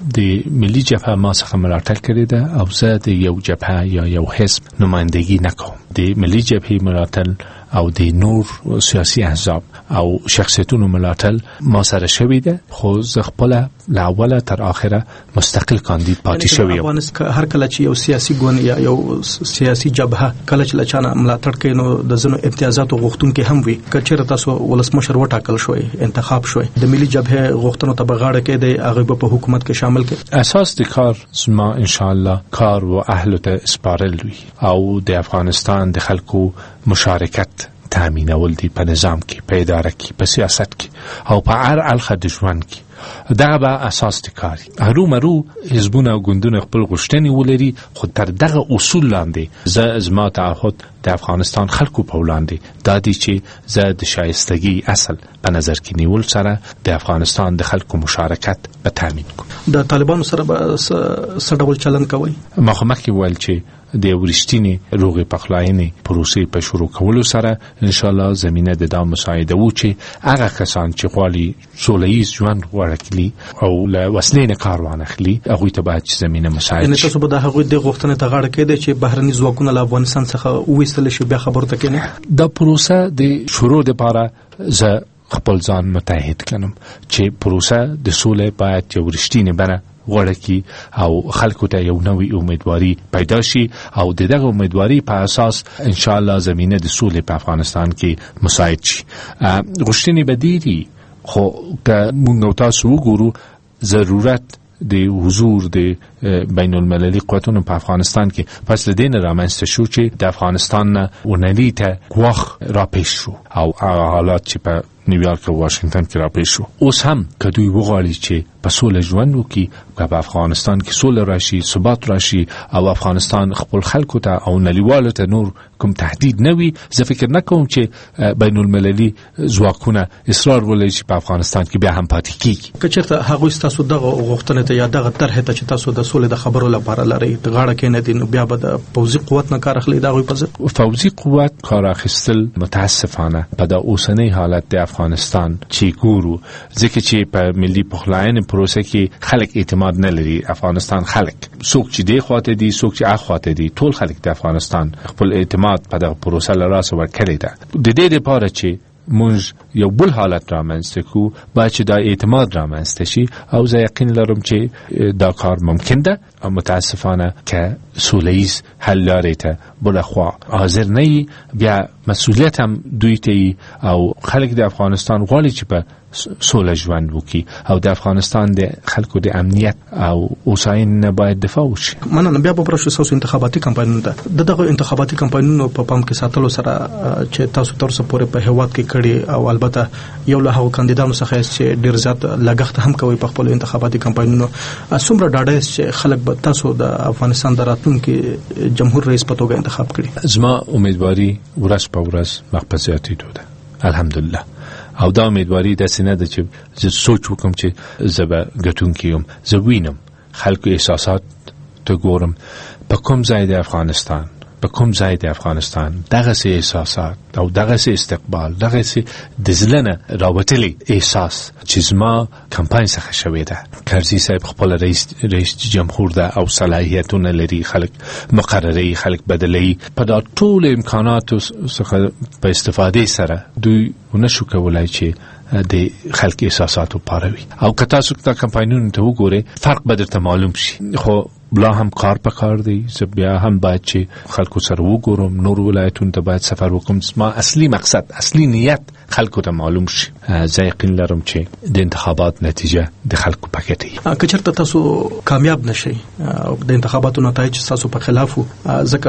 د ملي جبهه ما څخه ملاتړ کړې ده او زه د یو جبهه یا یو حزب نمائندګي نکوم. د ملي جبهه ملاتړ او د نور سیاسي احزاب او شخصیتونو ملاتړ ما سره شوی ده، خو زه خپل له اوله تر اخره مستقل کاندید پاتې شوی یم. هر کله چې یو سیاسي ګوند یا یو سیاسي جبهه کله چې لچانه ملاتړ کوي نو د زنو امتیازاتو غوښتونکو هم وي. کچېر تاسو ولسمشر وټاکل شوی انتخاب شوی د ملي جبهه غوښتنو ته بغاړه کې دی هغه په حکومت کې شامل کړي. اساس د کار زما ان شاء الله کار و اهل ته سپارل وي او د افغانستان د خلکو مشارکت تامینول دي په نظام کې، په اداره کې، په سیاست کې او په هر اړخ د ژوند کې. دغه به اساس د کار. هرو مرو حزبونه او ګوندونه خپل غوښتنې ولري، خو تر دغه اصول لاندې زه زما تعهد د افغانستان خلکو په وړاندې دا دی چې زه د شایستګي اصل په نظر کې نیول سره د افغانستان د خلکو مشارکت به تامین کوم. د طالبانو سره به څه ډول چلند کوي؟ مخکې ویل چې د ورشتینی روغي پخلاینې پروسې په شروع کولو سره ان شاء الله زمينه د دا مساعده و چې هغه کسان چې غواړي سوله‌ایز ژوند ورکړي او له وسلې نه کار وانخلي هغه ته باید زمينه مساعده. یعنی تاسو به د هغه د غوښتنې ته غاړه کېدئ چې بهرني ځواکونه له افغانستان څخه وېستل شي بیا خبرو ته کېنه. دا پروسه د شروع لپاره زه خپل ځان متحد کړم چې پروسه د سولې باید یو رښتینی بنه غوړه کی او خلکو ته یو نوې امیدواري پیدا شي او دغه امیدواري په اساس ان شاء الله زمينه د سولې په افغانستان کې مساعد شي. غوښتنې بدیری خو که موږ تاسو وګورو ضرورت د حضور د بین المللي قوتونو په افغانستان کې پس له دین رامنځته شو چې د افغانستان نه ونلي ته غوښ راپېښ شو او حالات چې په نیویارک او واشنگټن کې راپېښ شو. اوس هم کدوې وغواړي چې په سوله ژوند وکړي، په افغانستان کې سوله راشي، ثبات راشي او افغانستان خپل خلکو ته او نړیوالو ته نور کوم تهدید نه وي، زه فکر نه کوم چې بین المللي ځواکونه اصرار ولري چې په افغانستان کې بیا هم پاتې کیږي. که چېرته هغوی ستاسو دغه غوښتنې ته یا دغه طرحې ته چې تاسو د سولې د خبرو لپاره لرئ د غاړه کېنه دي نو بیا به د پوځي قوت نه کار اخلي د هغوی په ضد؟ پوځي قوت کار اخیستل متاسفانه په د اوسنۍ حالت د افغانستان چې ګورو ځکه چې په ملي پخلاینې پروسه کې خلک اعتماد نه لري. افغانستان خلک څوک چې دی خواته دي څوک چې اخ خواته دي ټول خلک د افغانستان خپل اعتماد په دغه پروسه لراسه ورکړی ده. د دې لپاره چې موږ یو بل حالت رامنځته کو باید چې دا اعتماد رامنځته شي او زه یقین لرم چې دا کار ممکن ده. متاسفانه که سوله‌ایز حل لارې ته بلخوا حاضر نه بیا مسئولیت هم دوی ته او خلک د افغانستان غواړي چې په سوله ژوند وکړي او د افغانستان د خلکو د امنیت او اوساینې باید دفاع وشي. مننه. بیا به پرشو تاسو انتخاباتي کمپاینونو ته دغه انتخاباتي کمپاینونو په پام کې ساتلو سره چې تاسو تر څو پورې په هیواد کې کړي او البته یو له هغو کاندیدانو څخه چې ډیر زیات لګښت هم کوي په خپل انتخاباتي کمپاینونو، څومره ډاډه چې خلک به تاسو د افغانستان د راتلونکي جمهور رئیس په توګه انتخاب کړي؟ زما امیدواري ورځ په ورځ مخ ده الحمدلله او دا امیدواري داسې نه ده چې زه سوچ وکم چې زه به ګټونکی یم. زه وینم خلکو احساسات ته ګورم په کوم ځای د افغانستان په کوم ځای د افغانستان دغه سي احساسات او دغه سي استقبال دغه سي د زلنه راوتلي احساس چې زما کمپاین څخه شوی ده. کرزي صاحب خپل رئیس جمهور ده او صلاحیتونه لري، خلک مقرري خلک بدلي په دا ټول امکاناتو څخه په استفاده سره دوی نشو کولای چې د خلک احساساتو پاروي او که تاسو دا کمپاینونه ته وګورئ فرق به درته معلوم شي. خو بلا هم کار په کار دی، زه بیا هم باید چې خلکو سره وګورم، نور ولایتونو ته باید سفر وکړم، ما اصلي مقصد اصلي نیت خلکو ته معلوم شي. زه یقین لرم چې د انتخابات نتیجه د خلکو پکې دی. که چېرته تاسو کامیاب نشئ او د انتخاباتو نتایج تاسو په خلاف ځکه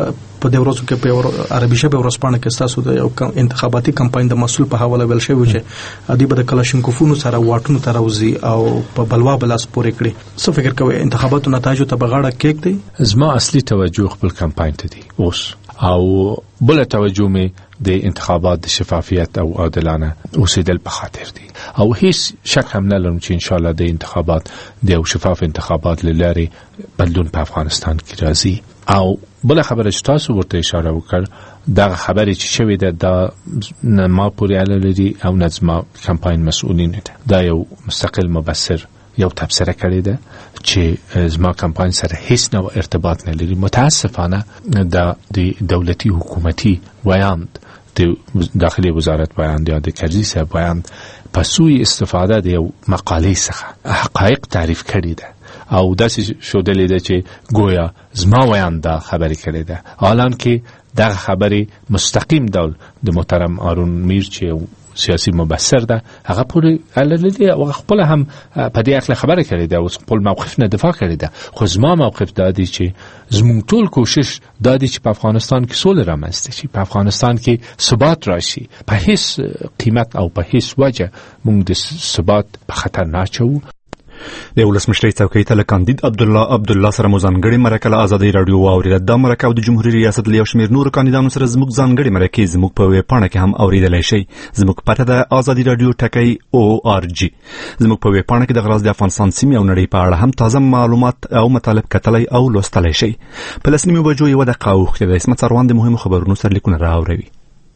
په دې ورځو کې په عربي ژبه ورسپانه کې تاسو د یو انتخاباتي کمپاین د مسول په حواله ویل شوی چې ادي به د کلاشینکوفونو سره واټونو ته راوځي او په بلوا بلاس پورې کړي. څه فکر کوئ انتخاباتو نتایج ته بغاړه کېږي؟ زما اصلي توجه خپل کمپاین ته دی اوس، او بل توجه می د انتخابات د شفافیت او عادلانه اوسېدل په خاطر دي، او هیڅ شک هم نه لرم چې ان شاء الله د انتخابات د شفاف انتخابات لاري بدلون په افغانستان کې راځي. او بل خبره چې تاسو ورته اشاره وکړ دا خبره چې شوې ده دا ما پورې اړه لري او نظم کمپاین مسؤلین ده. دا یو مستقل مبصر یو تبصره کړی ده چې زما کمپاین سره هیڅ نوع ارتباط نه لري. متاسفانه د دولتي حکومتي ویاند د داخلي وزارت بیان یا د کرزي صاحب بیان په سوی استفاده د یو مقالې څخه حقایق تعریف کړي ده او داسې شودلې ده چې گویا زما ویان دا خبرې کړي ده، حالان کې دا خبرې مستقیم ډول د محترم هارون میر چې سیاسي مبصر ده هغه پورې اړه او خپل هم په دې اړه خبره کړې ده او خپل موقف نه دفاع کړې ده. خو زما موقف دا دی چې زموږ ټول کوشش دا دی چې په افغانستان کې سوله رامنځته شي، په افغانستان کې ثبات راشي. په هیڅ قیمت او په هیڅ وجه موږ د ثبات په خطر نه اچوو. د ولسمشرۍ څوکۍ ته له کاندید عبدالله سره مو ځانګړې مرکه له ازادۍ راډیو واورېده. دا مرکه او د جمهوریت ریاست له یو شمېر نورو کاندیدانو سره زموږ ځانګړې مرکې زموږ په ویبپاڼه کې هم اورېدلی شئ. زموږ پته ده ازادي راډیو .org. زموږ په ویبپاڼه کې د غراض د افغانستان سیمې او نړۍ په اړه هم تازه معلومات او مطالب کتلی او لوستلی شئ. په 10 بجو یوه دقیقه اوښتې ده. عصمت سروان د مهمو خبرونو سرلیکونه راوړوي.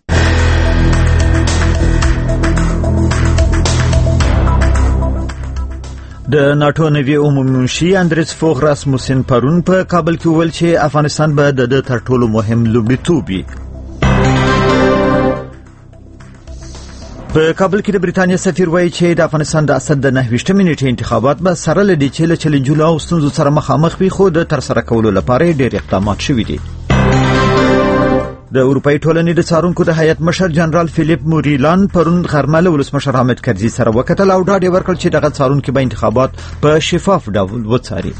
د ناتو نوي عمومي منشي اندریس فوغ راسموسن پرون په کابل کې وویل چې افغانستان به د تر ټولو مهم لومړیتوب وي. په کابل کې د بریتانیا سفیر وایي چې د افغانستان د اسد د 29 نیټې انتخابات به سره لدی چې له چیلنجونو او ستونزو سره مخامخ وي، خو د ترسره کولو لپاره ډېر اقدامات شوي دي. د اروپאי ټولنې د څارونکو د هیئت مشر جنرال فیلیپ موریلان پرون غرمه له ولسمشر حامد کرزي سره وکتل او ډاډ ورکړ چې دغه څارونکي به انتخابات په شفاف ډول وڅاري.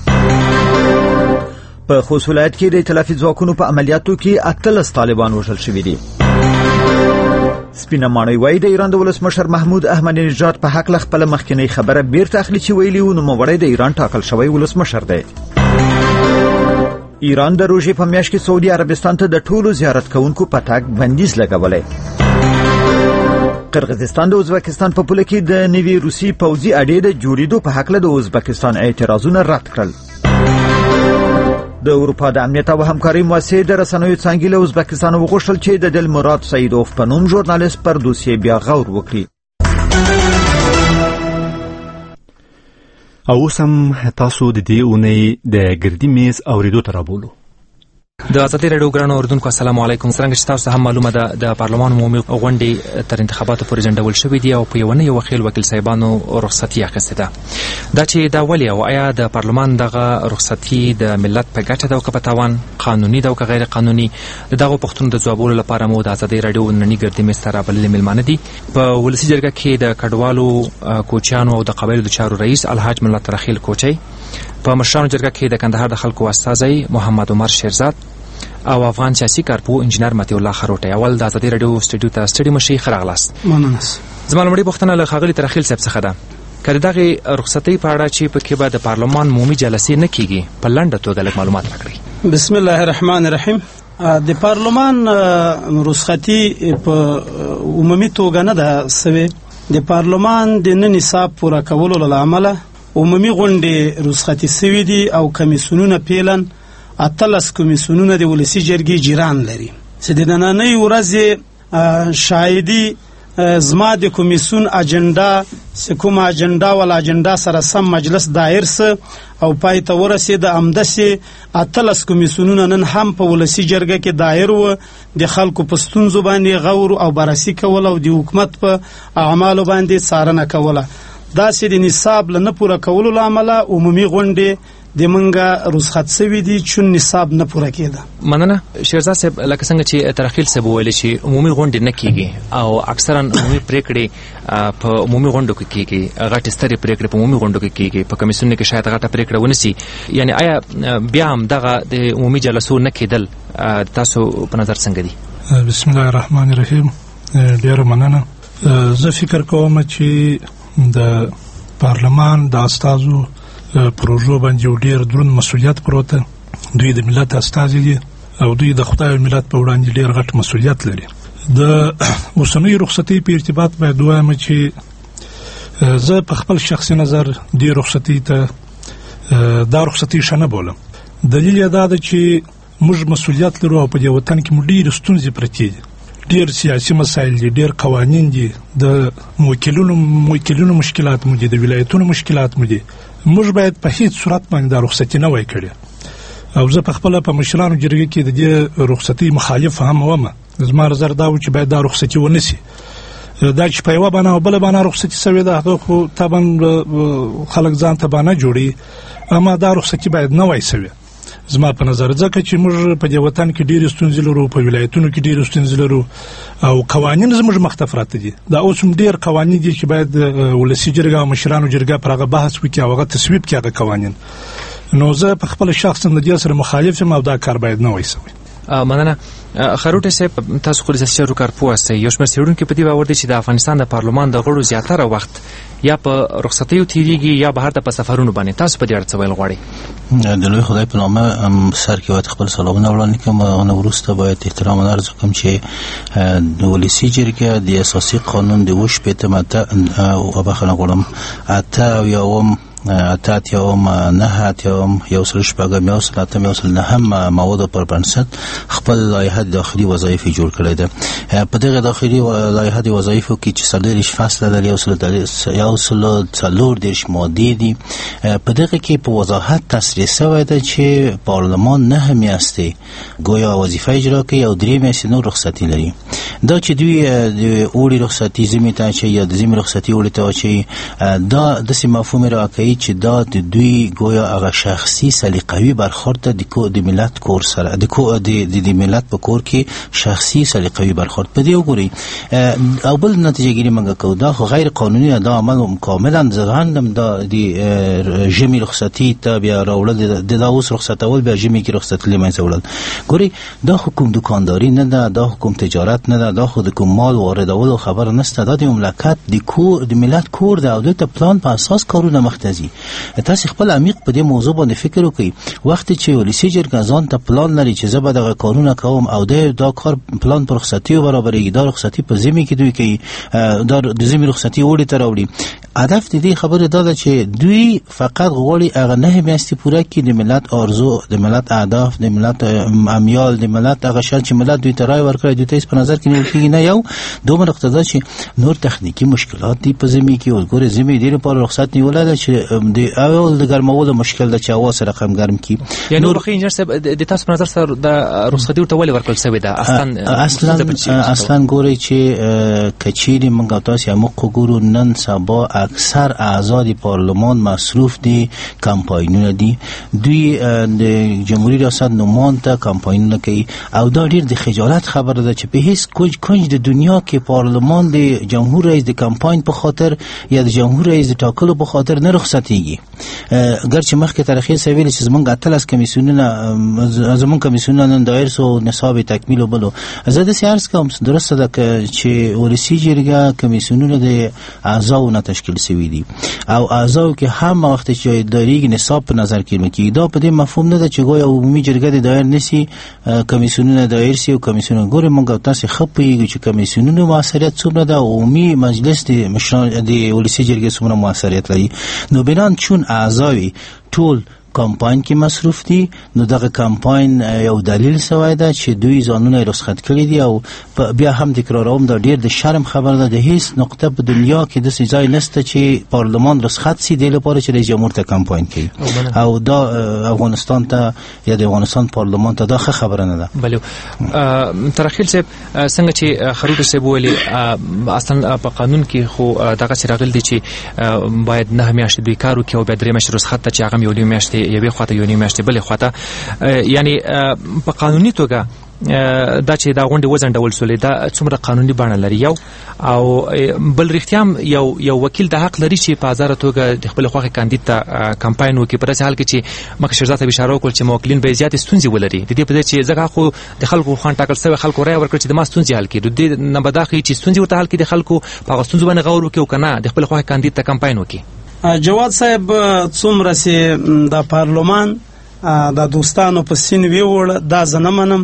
په خوست ولایت کې د ائتلافي ځواکونو په عملیاتو کې 18 طالبان وژل شوي دي. سپینه ماڼۍ وایي د ایران د ولسمشر محمود احمدی نژاد په حق خپل مخکنی خبره بیرته اخلي چې ویلي و نوموړی د ایران ټاکل شوی ولسمشر دی. ایران د روژې په میاشت کې سعودي عربستان ته د ټولو زیارت کوونکو په تګ بندیز لګولی. قرغیزستان د ازبکستان په پوله کې د نوي روسي پوځي اډې د جوړېدو په هکله د ازبکستان اعتراضونه رد کړل. د اروپا د امنیت او همکارۍ مؤسسې د رسنیو څانګې له ازبکستان وغوښتل چې د دلمراد سیدوف په نوم ژورنالیست پر دوسیې بیا غور وکړي. او اوس هم تاسو د دې اونۍ د ګردي میز اورېدو ته رابولو. د ازادي راډیو ګرانو اوریدونکو السلام علیکم. څنګه چې تاسو هم معلومه ده د پارلمان عمومي غونډې تر انتخاباتو پورې ځنډول شوې دي او په یو نه یو وکیل صاحبانو رخصتي اخیستې ده. دا چې دا ولې او آیا د پارلمان دغه رخصتي د ملت په ګټه ده او که په تاوان، قانوني ده او که غیر قانوني، د دغو پوښتنو د ځوابولو لپاره مو د ازادي راډیو ننني ګردي میز ته رابللي مېلمانه دي. په ولسي جرګه کې د کډوالو، کوچیانو او د قبایلو د چارو رئیس الحاج ملا ترخیل کوچی، په مشرانو جرګه کې د کندهار د خلکو استازی محمد عمر شیرزاد او افغان سیاسي کارپو انجنیر متي الله خروټي. اول د ازادي راډیو سټوډیو ته ستړي مشي خراغلاست. مننه. زما لومړی پوښتنه له ښاغلي ترخیل صاحب څخه ده که دغه رخصتۍ په اړه چې پکې به د پارلمان عمومي جلسې نه کیږي په لنډه توګه لږ معلومات راکړئ. بسم الله الرحمن الرحیم. د پارلمان رخصتي په عمومي توګه نه ده سوي. د پارلمان د نن نصاب پوره کولو له امله عمومي غونډې رخصتي سوي دي او کمیسیونونه پیلن 18 کمیسیونونه د ولسي جرګې جیران لري چې د نننۍ ورځې شاهدي زما د کمیسیون اجنډا کومه اجنډا ول اجنډا سره سم مجلس دایر س او پای ته ورسېد. امدسي 18 کمیسیونونه نن هم په ولسي جرګه کې دایر و د خلکو په ستونزو باندې غور او بررسي کول او د حکومت په اعمالو باندې څارنه کوله. دا چې د نصاب له نه پوره کولو له امله عمومي غونډې د منګه رخصت سوي دي چې نصاب نه پوره کېده. مننه شیرزاد صاحب، لکه څنګه چې ترخیل صاحب ویل چې عمومي غونډې نه کیږي او اکثرا عمومي پریکړې په عمومي غونډو کې کیږي، غټ سترې پریکړې په عمومي غونډو کې کیږي، په کمیسیون کې شاید غټه پریکړه ونسی. یعنی آیا بیا هم دغه د عمومي جلسو نه کېدل تاسو په نظر څنګه دي؟ بسم الله الرحمن الرحیم. ډیره مننه. زه فکر کوم چې د پارلمان د استازو پروژو باندې ډیر دروند مسؤلیت پروت. دوی د ملت استازي دي او دوی د خدای ملت په وړاندې ډیر غټ مسؤلیت لري. د اوسنۍ رخصتي په ارتباط باید وایم چې زه په خپل شخصي نظر د رخصتي ته دا رخصتي شنه بولم. دلیل یې دا ده چې موږ مسؤلیت لرو او په دې وطن کې موږ ډېر ستونزې پرتې دي، ډېر سیاسي مسایل دي، ډېر قوانین دي، د موکلینو مشکلات مو دي، د ولایتونو مشکلات مو دي. موږ باید په هیڅ صورت باندې دا رخصتي نه وای کړې. او زه په خپل په مشرانو جرګه کې د دې رخصتي مخالف هم وم. زما نظر دا و چې باید دا رخصتي ونسی. دا چې په یوه بانه او بله بانه رخصتي سوې ده هغه خو طبعا خلک ځان ته بانه جوړي، اما دا رخصتي باید نه وای سوې زما په نظر، ځکه چې موږ په دې وطن کې ډېرې ستونزې لرو، په ولایتونو کې ډېرې ستونزې لرو او قوانین زموږ مخته پراته دي. دا اوس هم ډېر قوانین دي چې باید ولسي جرګه او مشرانو جرګه پر هغه بحث وکړي او هغه تصویب کړي هغه قوانین. نو زه په خپل شخص د دې سره مخالف یم او دا کار باید نه وای سوی. مننه. خروټ صاحب، تاسو خو د سیاسي چارو کارپوه یاست. یو شمېر څېړونکي په دې باور دي چې د افغانستان د پارلمان د غړو زیاتره وخت یا په رخصتیو تیریږي یا بهر ته په سفرونو باندې. تاسو په دې اړه څه ویل غواړئ؟ د لوی خدای په نامه سر کې باید خپل سلامونه وړاندې کړم. هغه وروسته باید احترام ونرځ کوم چې د ولسي جرګې د اساسي قانون د 28 ماده او بخښنه غواړم 8 مواد پر بنسټ خپل لایحه داخلي وظایف جوړ کړی ده. په دغه داخلي لایحه د وظایفو کې چې 40 فصل لري، یو سل څلور دیرش ماده دي. په دغه کې په وضاحت تصریح شوی ده چې پارلمان 9 میاشتې گویا وظیفه اجرا کوي او 3 میاشتې نور رخصتي لري. دا چې دوی د اوړي رخصتي زمي ته چې یا د زمي رخصتي اوړي ته چې دا د مفهوم راکوي چې دا د دوی گویا هغه شخصي سلیقوي برخورد د ملت کور سره د ملت په کور کې شخصي سلیقوي برخورد په دی وګوري او بل نتیجه ګیری منګه کو. دا خو غیر قانوني، دا عمل کاملا زغندم. دا د جمی رخصتي ته بیا راوړل د اوس رخصتول بیا جمی کې رخصت لمنځه وړل. ګوري دا حکومت دکانداری نه ده، دا حکومت تجارت نه ده، دا خو د کوم مال واردولو خبر نشته. دا د مملکت د ملت کور ده او د پلان په اساس کارونه مختزي. تاسو خپل عمیق په دې موضوع باندې فکر وکړئ. وخت چې ولسی جرګه ځان ته پلان لري چې زبر دغه کارونه کوم او دا کار پلان پر رخصتي برابرېږي، دا رخصتي په زمي کې دوی کوي، دا د زمي رخصتي وړي ته راوړي. هدف دې خبره دا ده چې دوی فقط غواړي هغه 9 میاشتې پوره کړي د ملت ارزو، د ملت اهداف، د ملت امیال، د ملت هغه شان چې ملت دوی ته رائے ورکړي دوی ته په نظر کې نیول کېږي. نه یو دومره اقتضا چې نور تخنیکی مشکلات دي په زمي کې او ګوره زمي ډېر په رخصت نیول ده چې د اول د ګرمولو مشکل د چا واسه رقم ګرم کی. یعنی نور خو انجنیر صاحب د تاسو په نظر سره د رخصتي ورته ولې ورکول شوی ده؟ اصلا ګوري چې کچيري منګه تاسو هم وګورو نن سبا اکثر اعضای پارلمان مصروف دي کمپاینونه دي، دوی د جمهوریت ریاست نماینده کمپاینونه کوي او دا ډیر د خجالت خبره ده چې په هیڅ کنج د دنیا کې پارلمان د جمهور رئیس د کمپاین په خاطر یا د جمهور رئیس د ټاکلو په خاطر نه رخصتيږي. ګرچې مخکې تاریخي سویل چې زمونږ اتلس کمیسیونونه نن دایر سو نصاب تکمیل وبلو. زه د سیارس کوم درسته ده چې ولسی جرګه کمیسیونونه د اعضاو نه تشکیل شوی دي او اعضاو کې هم وخت چې دایره نصاب په نظر کې مکیږي. دا په دې مفهوم نه ده چې ګویا عمومي جرګه د دایر نسی کمیسیونونه دایر سی او کمیسیونونه ګوره مونږ تاسو خپويږي چې کمیسیونونو موثریت څومره ده، عمومي مجلس د مشران د ولسی جرګې څومره موثریت لري. نو بنان چون اعضای ټول کمپاین کې مصروف دي، نو دغه کمپاین یو دلیل سوی ده چې دوی ځانونه رخصت کړي دي او بیا هم تکراروم دا ډیر د شرم خبره ده. د هیڅ نقطه په دنیا کې د ځای نشته چې پارلمان رخصت سي د لپاره چې رئیس جمهور ته کمپاین کوي او دا افغانستان ته یا د افغانستان پارلمان ته دا خبره نه ده. بله ترخیل صاحب څنګه چې خروټ صاحب ویلي اصلا په قانون کې خو دغه چې راغلی دی چې باید 9 میاشتې دوی کار وکړي او بیا 3 میاشتې رخصت ته چې هغه یو میاشتې یوې خواته یو نیم میاشتې بلې خواته یعنی په قانوني توګه دا چې دا غونډې وځنډول شولې دا څومره قانوني بڼه لري یو او بل رښتیا یو وکیل د حق لري چې په ازاده توګه د خپل خوښې کاندید ته کمپاین وکړي په داسې حال کې چې مخکې شیرزاد صاحب اشاره وکړل چې موکلین به زیاتې ستونزې ولري د دې په ځای چې ځکه خو د خلکو خوان ټاکل شوی خلکو رایه ورکړي چې د ما ستونزې حل کړي د دې نه به دا ښیي چې ستونزې ورته حل کړي د خلکو په هغه ستونزو باندې غور وکړي او که نه د خپل خوښې کاندید ته کمپاین وکړي. جواد صاحب څومره چې د پارلمان د دوستانو په سین ویوړ دا زه نه منم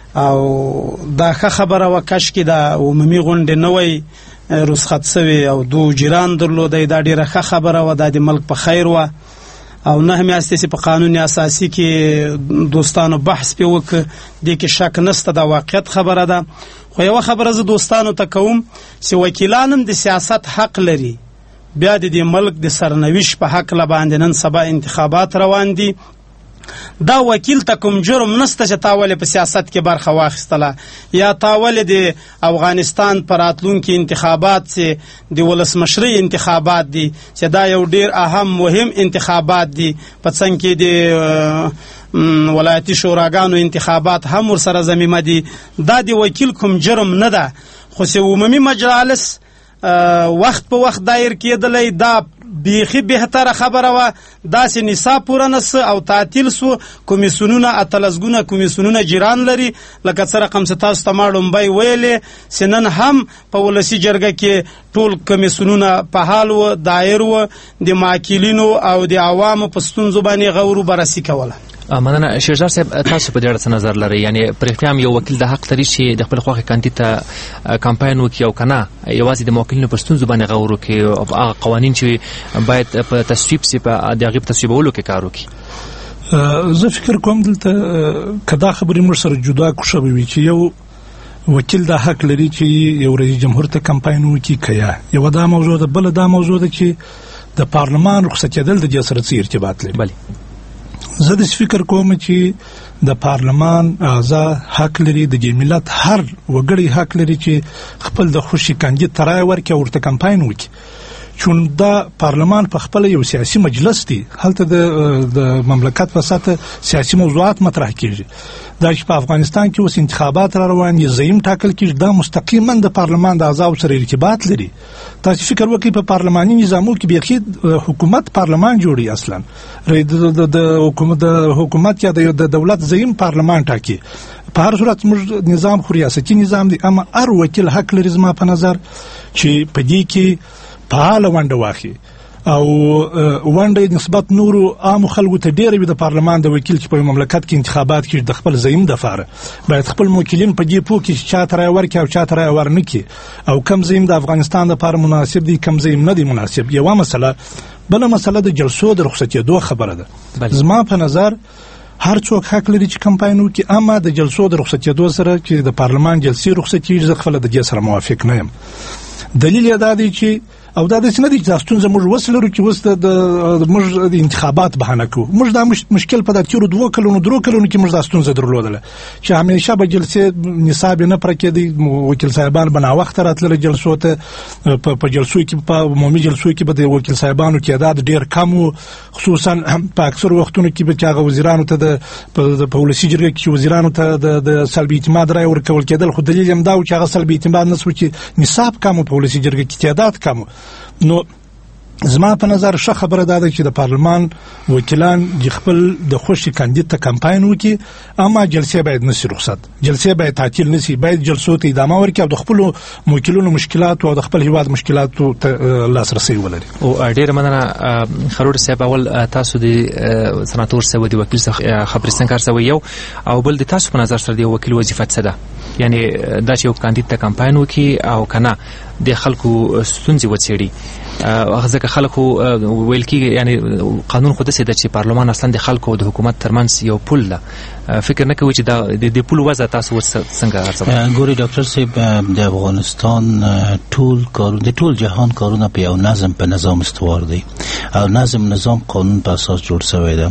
او دا ښه خبره وه کش کې د عمومي غونډې نوی رخصت سوي او دو جیران درلودی دا ډېره ښه خبره وه دا د ملک په خیر وه او 9 میاشتې چې په قانون اساسي کې دوستانو بحث پې وکړ دې کې شک نشته دا واقعیت خبره ده خو یوه خبره زه دوستانو ته کوم چې وکیلان هم د سیاست حق لري بیا د دې ملک د سرنوشت په هکله باندې نن سبا انتخابات روان دي دا وکیل ته کوم جرم نسته چې تا ولې په سیاست کې برخه واخیستله یا تا ولې د افغانستان په راتلونکي انتخابات چې د ولسمشرۍ انتخابات دي چې دا یو ډیر اهم مهم انتخابات دي په څنګ کې د ولایتي شوراګانو انتخابات هم ورسره ضمیمه دي دا د وکیل کوم جرم نه ده خو چې عمومي مجالس وخت په وخت دایر کېدلی دا بیخي بهتره خبره وه داسې نصاب پوره نسه او تعطیل سو کمیسیونونه اتلسګونه کمیسیونونه جیران لري لکه څه رقم چې تاسو ته ما لومبی ویلې چې نن هم په ولسي جرګه کې ټول کمیسیونونه په حال و دایر و د معاقلینو او د عوامو په ستونزو باندې غور و بررسي کوله. مننه شیرزاد صاحب تاسو په دې اړه څه نظر لرئ یعنی پرېښتیا یو وکیل د حق لري چې د خپل خوښې کاندید ته کمپاین وکړي او که نه یوازې د موکلینو په ستونزو باندې غور وکړي او هغه قوانین چې باید په تصویب سي په د هغې په تصویبولو کې کار وکړي. زه فکر کوم دلته که دا خبرې موږ سره جدا کړو شوې وي چې یو وکیل دا حق لري چې یو رئیس جمهور ته کمپاین وکړي که یا یوه دا موضوع ده بله دا موضوع ده چې د پارلمان رخصت کېدل د دې سره څه ارتباط لري. زه د فکر کوم چې د پارلمان اعضا حق لري د دې ملت هر وګړی حق لري چې خپل د خوشي کاندید ته رایه ورکړي او ورته کمپاین وکړي چون دا پارلمان په خپل یو سیاسي مجلس دی هلته د مملکت په سطح سیاسي موضوعات مطرح کیږي دا چې په افغانستان کې اوس انتخابات را روان دي زعیم ټاکل کیږي دا مستقیما د پارلمان د اعضاو سره ارتباط لري. تاسو فکر وکړئ په پارلماني نظامو کې بیخي حکومت پارلمان جوړي اصلا د حکومت یا د دولت زعیم پارلمان ټاکي په هر صورت موږ نظام خو ریاستي نظام دی اما هر وکیل حق لري زما په نظر چې په دې کې فعاله ونډه واخلي او ونډه نسبت نورو عام خلکو ته ډېره وي د پارلمان د وکیل چې په مملکت کې انتخابات کې د خپل زعیم دفاره باید خپل موکلین په دې پوه کې چې چا ته رایه ورکړي او چا ته رایه ورنکړي او کم زعیم د افغانستان لپاره مناسب دی کم زعیم نه دی مناسب. یوه مسله بله مسله د جلسو د رخصتېدو خبره ده. زما په نظر هر څوک حق لري چې کمپاین وکړي اما د جلسو د رخصتېدو سره چې د پارلمان جلسې رخصتېږي زه خپله د دې سره موافق نه یم. دلیل یې دا دی چې او دا داسې نه دی چې دا ستونزه موږ اوس لرو چې اوس موږ د انتخابات بهانه کوو. موږ دا مشکل په دا تېرو 2 کلونو 3 کلونو کې موږ دا ستونزه درلودله چې همیشه به جلسې نصاب نه پوره کېدی وکیل صاحبان به ناوخته راتلل جلسو ته په جلسو کې په عمومي جلسو کې به د وکیل صاحبانو تعداد ډېر کم و خصوصا په اکثر وختونو کې به چې هغه وزیرانو ته په ولسي جرګه کې وزیرانو ته د سلبي اعتماد رایه ورکول کېدل خو دلیل هم دا و چې هغه سلبي اعتماد نه شو چې نصاب کم په ولسي جرګه کې تعداد کم. نو زما په نظر ښه خبره دا ده چې د پارلمان وکیلان خپل د خوشي کاندید ته کمپاین وکړي اما جلسې باید نشي رخصت جلسې باید تعطیل نشي باید جلسو ته ادامه ورکړي او د خپل موکلونو مشکلات او د خپل هیواد مشکلاتو ته لاسرسي ولري. او ډېر مننه خرور صاحب اول تاسو د سناتور صاحب د وکیل څخه خبرې څنګه سوي یو او بل د تاسو په نظر سره د وکیل وظیفه څه ده یعنی دا چې یو کاندید ته کمپاین وکړي او کنه د خلکو ستونزې وڅېړي ځکه خلکو ویل کېږي یعنی قانون خو داسې ده چې پارلمان اصلا د خلکو او د حکومت ترمنځ یو پل ده فکر نه کوي چې د پل وضع تاسو څنګه ارزوئ؟ ګوري ډاکټر صاحب د افغانستان د ټول جهان کارونه په یو نظم په نظام استوار دی او نظام قانون په اساس جوړ شوی ده.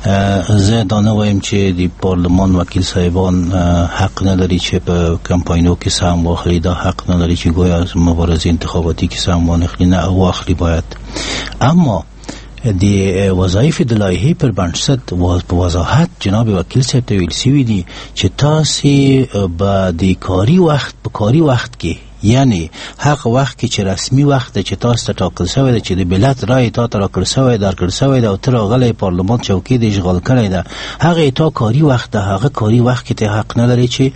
زه دا نه وایم چې د پارلمان وکیل صاحبان حق نه لري چې په کمپاینو کې سهم واخلي دا حق نه لري چې گویا مبارزه انتخاباتی کې سهم وانخلي نه واخلي باید اما د وظایف د لایحې پر بنسټ په وضاحت جناب وکیل صاحب ته ویل شوي دي چې تاسې به د کاري وخت کې یعنی هغه وخت کې چې رسمي وخت چې تاسو ته ټاکل شوی دی چې د ملت رای تا ته راکړل شوی درکړل شوی دی او ته راغلی پارلمان چوکۍ د اشغال کړی ده هغه تا کاري وخت ده هغه کاري وخت کې ته حق نه لري چې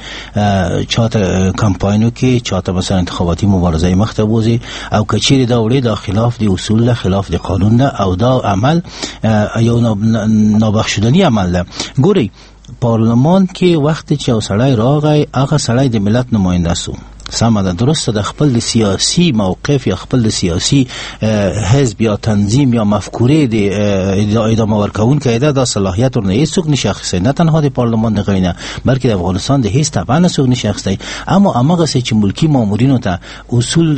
چاته کمپاین وکړي چاته مثلا انتخاباتي مبارزه مخ ته بوزي او که چیرې دا وړي دا خلاف د اصول ده خلاف د قانون ده او دا عمل یو نابخښودني عمل ده. ګورئ پارلمان کې وخت چې یو سړی راغی هغه سړی د ملت نماینده سو سمه ده درسته د خپل د سیاسي موقف یا خپل د سیاسي حزب یا تنظیم یا مفکوره د ادامه ورکوونکی ده دا صلاحیت ورنه هیڅوک نشي اخیستی نه تنها د پارلمان د غړي نه بلکې د افغانستان د هیڅ تبع نه څوک نشي اخیستی اما هماغسې چې ملکي مامورینو ته اصول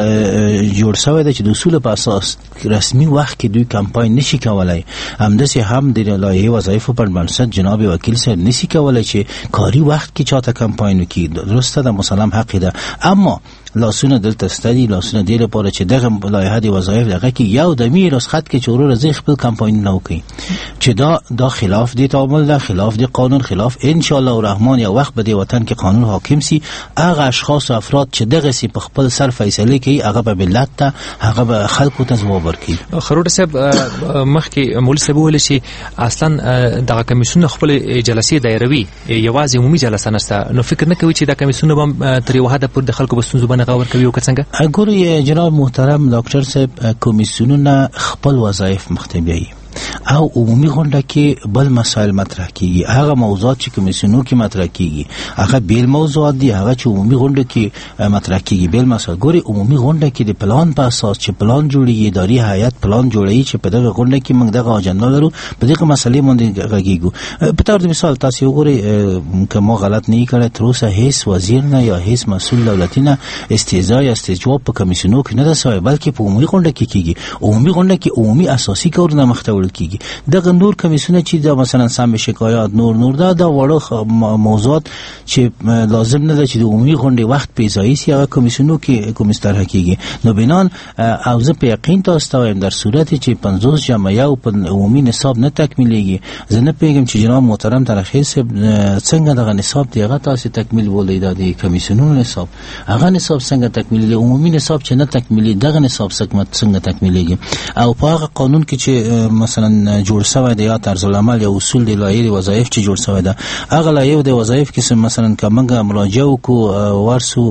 جوړ شوی ده چې د اصولو په اساس رسمي وخت کې دوی کمپاین نشي کولی همداسې هم د لایحې وظایفو پر بنسټ جناب وکیل صاحب نشي کولی چې کاري وخت کې چاته کمپاین وکړي درسته ده مسلم حق ده اما لاسونه دلته ستدي لاسونه دی لپاره چې دغه لایحه د وظایف دغه کې یو د میراث خط کې چورو رضی خپل کمپاین نه وکړي چې دا خلاف دی تعامل ده خلاف دی قانون خلاف ان شاء الله الرحمن یا وخت به د وطن کې قانون حاکم سي هغه اشخاص او افراد چې دغه سي په خپل سر فیصله کوي هغه به ملت ته هغه به خلکو ته ځواب ورکړي. خروټ صاحب مخکې مولوي صاحب ویل شي اصلا دغه کمیسیون خپل جلسې دایروي یوازې عمومي جلسه نشته نو فکر نه کوي چې دا کمیسیون به تر یو حد پورې د خلکو بسونځ باندې غور کوي او څنګه ګوري جناب محترم ډاکټر صاحب کمیسیونونه خپل وظایف مختبي او عمومي غونډه کې بل مسائل مطرح کیږي هغه موضوعات چې کمیسیونو کې مطرح کیږي هغه بیل موضوعات دي هغه چې عمومي غونډه کې مطرح کیږي بیل مسائل ګوري عمومي غونډه کې د پلان په اساس چې پلان جوړي اداري هیئت پلان جوړي چې په دغه غونډه کې موږ دغه اجنډا لرو په دغه مسلې باندې غږیږو په تور مثال تاسو وګورئ که ما غلط نه کړی تر اوسه هیڅ وزیر نه یا هیڅ مسؤل دولتي نه استهزاء یا استجواب په کمیسیونو کې نه ده شوی بلکې په عمومي غونډه کې کیږي عمومي غونډه کې عمومي اساسي کارونه مخته وړل کیږي دغه نور کمیسیونه چې دا مثلا سم شکایات نور دا وړو موضوعات چې لازم نه ده چې د عمومي غونډې وخت په ځای سي هغه کمیسیونو کې کوم طرح کیږي نو بنان او زه په یقین تاسو ته وایم در صورت چې 50 جمعیه په عمومي نصاب نه تکمیلېږي زه نه پیږم چې جناب محترم ترخیص څنګه دغه نصاب دی هغه تاسو تکمیل ولې د کمیسیونونو نصاب هغه نصاب څنګه تکمیل عمومي نصاب چې نه تکمیلي دغه نصاب څنګه تکمیلېږي او په هغه قانون کې چې مثلا جوړ شوی دی یا طرز العمل یا اصول دی لایحه وظایف چې جوړ شوی ده هغه لایحه د وظایف کې مثلا کومه مراجعه وکړو ورسو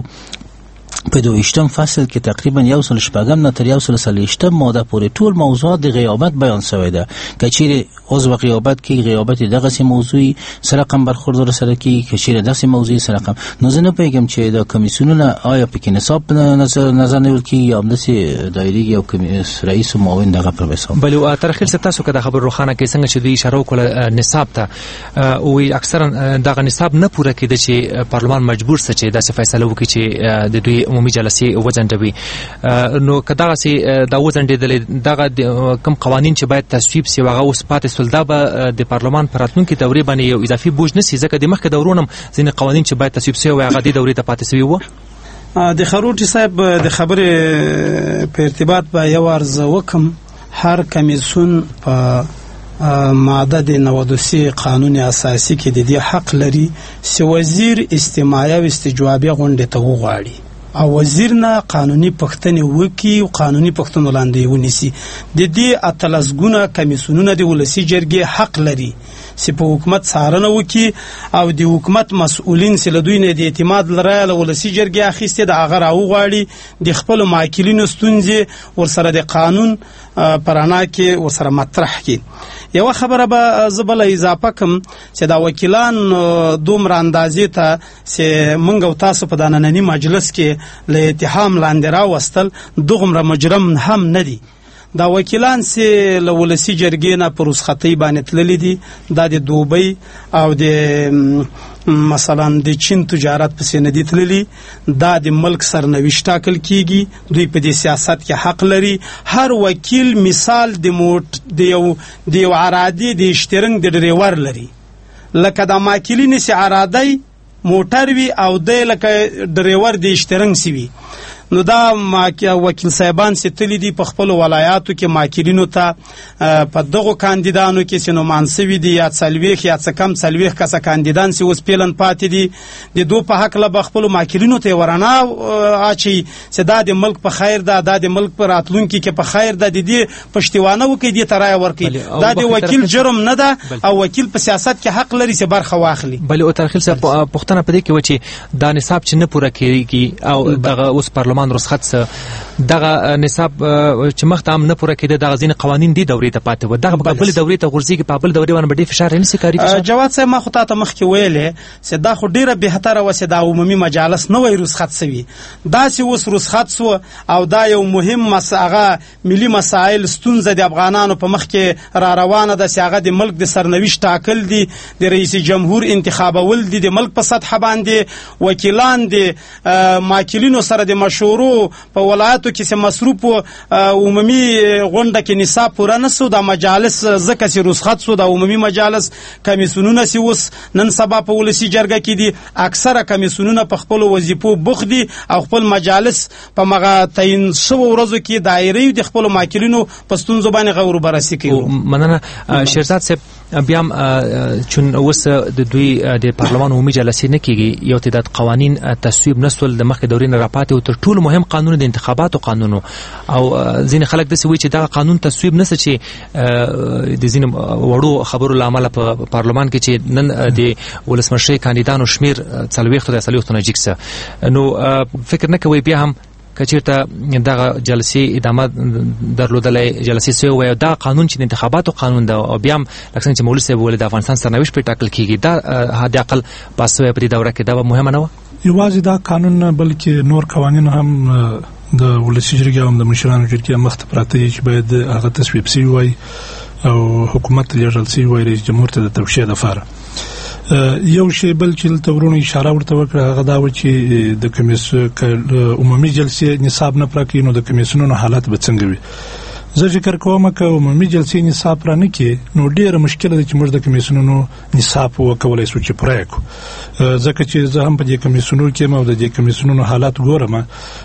په 22م فصل کې تقریبا 1.8 نه تر 1.8 ماده پورې ټول موضوعات د غیابت بیان شوی ده کچېره عضو غیابت کې غیابت دغه سي موضوعي سره رقم برخورد سره کې کچېره دغه سي موضوعي سره رقم نو زه نه پیګم چې د کمیسیونونو آیا په کې نصاب نظر نیول کې یا د سي دایري او رئیس او معاون دغه پروفیسور بل ترخیل تاسو کده خبر روخانه کې څنګه چې دوی اشاره وکړه نصاب ته او اکثرا دغه نصاب نه پوره کېده چې پارلمان مجبور څه چې داسې فیصله وکړي چې د دوی عمومي جلسې وځنډوي نو کدا سي دا وځنډېدل دغه کوم قوانين چې باید تصویب سي هغه اوس پاتې سولدا به د پارلمان پراتلونکو دورې باندې یو اضافي بوج نشي ځکه د مخکې دورونم ځینې قوانين چې باید تصویب سي هغه د دورې ته پاتې سوي وو د خروټي صاحب د خبرې په ارتباط با یو عرض وکم هر کمیسیون په ماده د 93 قانون اساسي کې د دې حق لري چې وزیر استماعي او استجوابي غونډه ته وغواړي او وزیر نه قانوني پښتنې وکي او قانوني پښتنو لاندې ونیسي د دې اتلسګونه کمیسیونونه د ولسی جرګې حق لري چې په حکومت څارنه وکي او د حکومت مسؤلین چې له دوی نه د اعتماد لري ولسی جرګې اخیسته د هغه راوغواړي د خپل ماکلینو ستونزې ورسره د قانون پرانا کې ورسره مطرح کړي یو خبره به زبل اضافه کوم چې دا وکیلان دومره اندازې ته چې مونږ او تاسو په دانننی مجلس کې له اتهام لاندې راوستل دغمره مجرم هم نه دي دا وکیلان چې له ولسی جرګې نه پر رخصتۍ باندې تللي دي دا د دوبۍ او د مثلا د چین تجارت په سندې تللي دا د ملک سرنوشت ټاکل کیږي دوی په دې سیاست کې حق لري هر وکیل مثال د یو عرادي د اشترنګ د ډریور لري لکه د ماکلین سي عرادي موټر وی او د لکه ډریور د اشترنګ سی وی نو دا وکیل صاحبان ستلی دي په خپل ولایاتو کې ماکرینو ته په دغه کاندیدانو کې سينو مانسوي دي یا څلويخ یا څه کم څلويخ کسه کاندیدان سي اوس پیلن پاتې دي د دوه په حق له خپل ماکرینو ته ورانه اچي چې دا د ملک په خیر ده، دا د ملک پر راتلونکي کې په خیر ده، د دې پښتیوانه وکړي دي ترای ورکړي. دا د وکیل جرم نه ده او وکیل په سیاست کې حق لري چې برخه واخلي. بل او ترخیل صاحب پښتنه پدې کې و چې دا نصاب چې نه پوره کیږي او دغه اوس پارلمان رخصت سره دغه نصاب چې مخ ته هم نه پوره کېده، دغه ځینې قوانین دي دورې ته پاتې و، دغه بل دورې ته غورځيږي، په بل دورې باندې ډېر فشار نه سي کاری. جواد صاحب ما خو ته مخکې ویلې چې دا خو ډیره بهتره و چې دا عمومي مجالس نه وای رخصت سوي، دا چې اوس رخصت سو او دا یو مهم مسله ملي مسائل ستونزه د افغانانو په مخ کې را روانه ده چې هغه د ملک د سرنوشت ټاکل دي، د رئیس جمهور انتخابول دي، د ملک په سطح باندې وکیلان دي ماکلینو سره د مشورو په ولایتو کې چې مصروف عمومي غونډه کې نصاب پوره نه سو، د مجالس ځکه چې رخصت سو، د عمومي مجالس کمیسیونونه چې اوس نن سبا په ولسی جرګه کې دي اکثره کمیسیونونه په خپل وظیفو بوخت دي او خپل مجالس په مغه تعین شو ورځو کې دایره د خپل ماکلینو پښتون زبانه غور بررسي کوي. مننه شیرزاد صاحب. بیا چون اوس د دوی د پارلمان عمومي جلسې نه کیږي، یو تعداد قوانین تصویب نسول د مخکې دورې نه راپاتې او تر ټولو مهم قانون د انتخاباتو قانون او ځینې خلک داسې وایي چې دا قانون تصویب نسه چې د ځینې وړو خبرو له امله په پارلمان کې چې نن د ولسمشرۍ کاندیدانو شمیر 40 نه جګ سه، نو فکر نه کوي بیا هم کچیرته دغه جلسې ادامه درلودلې جلسې سوی وي، دا قانون چې د انتخاباتو قانون ده او بیا هم لکه چې مولوی صاحب ولې د افغانستان سرنوشت په ټاکل کیږي، دا حد اقل پاسوي په دې دوره کې دا مهمه نه و. یوازې دا قانون نه بلکې نور قوانین هم د ولسی جرګې او د مشرانو جرګې مخ ته پراته دي چې باید هغه تصویب شي وي او حکومت لېږل شي وي رئیس جمهور ته د توشیح لپاره. یو شی بل چې تورونه اشاره ورته وکړه هغه دا و چې د کمیسیون عمومي جلسې نصاب نه پراکې نو د کمیسیونونو حالت به څنګه وي. زه فکر کوم چې عمومي جلسې نصاب را نه کې نو ډیره مشکله ده چې موږ د کمیسیونونو نصاب وکولای شو چې پوره کړو، ځکه چې زه هم په دې کمیسیونونو کې او د دې کمیسیونونو حالات ګورم،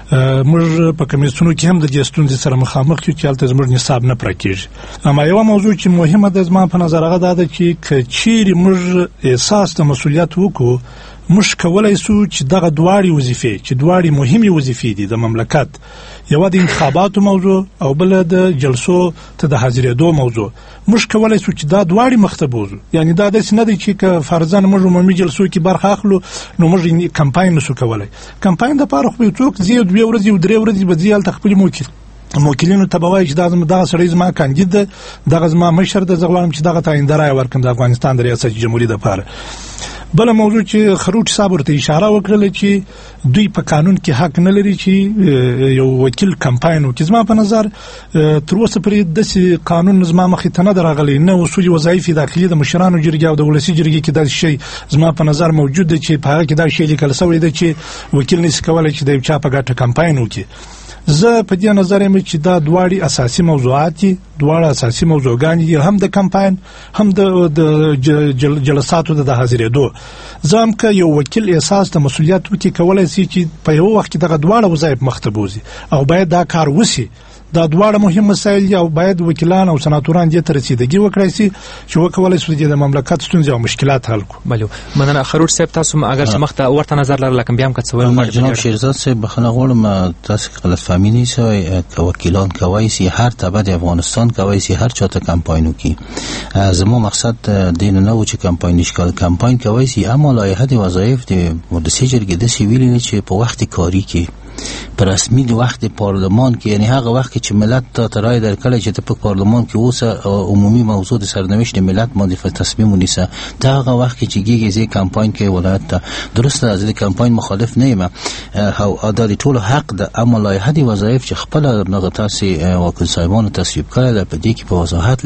موږ په کمیسیونونو کې هم د دې ستونزې سره مخامخ یو چې هلته زموږ نصاب نه پوره کېږي. اما یو موضوع چې مهمه ده زما په نظر هغه دا ده چې کچېرې موږ احساس د مسؤلیت وکړو، موږ کولای شو چې دغه دواړي وظیفې چې دواړي مهمه وظیفې دي د مملکت، یو د انتخاباتو موضوع او بل د جلسو ته د حاضرېدو موضوع، موږ کولای شو چې دا دواړي مختبوزو. یعنی دا داسې نه دی چې فرضاً موږ عمومي جلسو کې برخه اخلو نو موږ کمپاین نشو کولای. کمپاین د پاره خو څوک زیات 2 ورځې او 3 ورځې به ځي هلته خپل موکلینو ته به وایي چې دغه سړی زما کاندید ده، دغه زما مشر ده، زه غواړم چې دغه تعین رایه ورکړم د افغانستان د ریاست جمهوریت لپاره. بل موضوع چې خروج صاحب ورته اشاره وکړه چې دوی په قانون کې حق نه لري چې یو وکیل کمپاین وکړي. زما په نظر تر اوسه پورې داسې قانون زما مخې ته نه راغلی، نه اصول وظایف داخلي د مشرانو جرګې او د ولسی جرګې کې دا شی زما په نظر موجود دی چې په هغه کې دا شی لیکل شوی دی چې وکیل نشي کولای چې د یو چا په ګټه کمپاین وکړي. زه په دې نظر یم چې دا دواړي اساسي موضوعات دي، دواړه اساسي موضوعګان دي، هم د کمپاین هم د جلساتو د حاضرېدو. زه هم که یو وکیل احساس د مسؤلیت وکړي کولای شي چې په یو وخت کې دغه دواړه وظایف مخ ته بوزي او باید دا کار وشي. دا دواړه مهم مسایل دي او باید وکیلان او سناتوران دې ته رسیدګي وکړي چې وکولای شي د مملکت ستونزې او مشکلات حل کړي. بله مننه خروج صاحب، تاسو اگر چې مخ ته ورته نظر لرل کوم بیا هم کڅ وایي جناب شیرزاد صاحب بخښنه غواړم تاسو غلط فهمي نه شوی که وکیلان کوي سي هر تبع د افغانستان کوي سي هر چاته کمپاین وکي. زمو مقصد دین نه و چې کمپاین نشکال کمپاین کوي سي اما لایحه د وظایف د مدرسې جرګې د سی ویلي چې په وخت کاری کې پر رسمي د وخت پارلمان کې، یعنی هغه وخت چې ملت ته ترای درکړي چې په پارلمان کې اوسه عمومي موضوع د سرنوشت ملت باندې تصمیم ونیسه، دا هغه وخت چې کېږي چې کمپاین کې ولایت ته درسته از د کمپاین مخالف نه یم او د ټولو حق د عمل لایحه د وظایف چې خپل نغه تاسو وکیل صاحبانو تصویب کړل په دې کې په وضاحت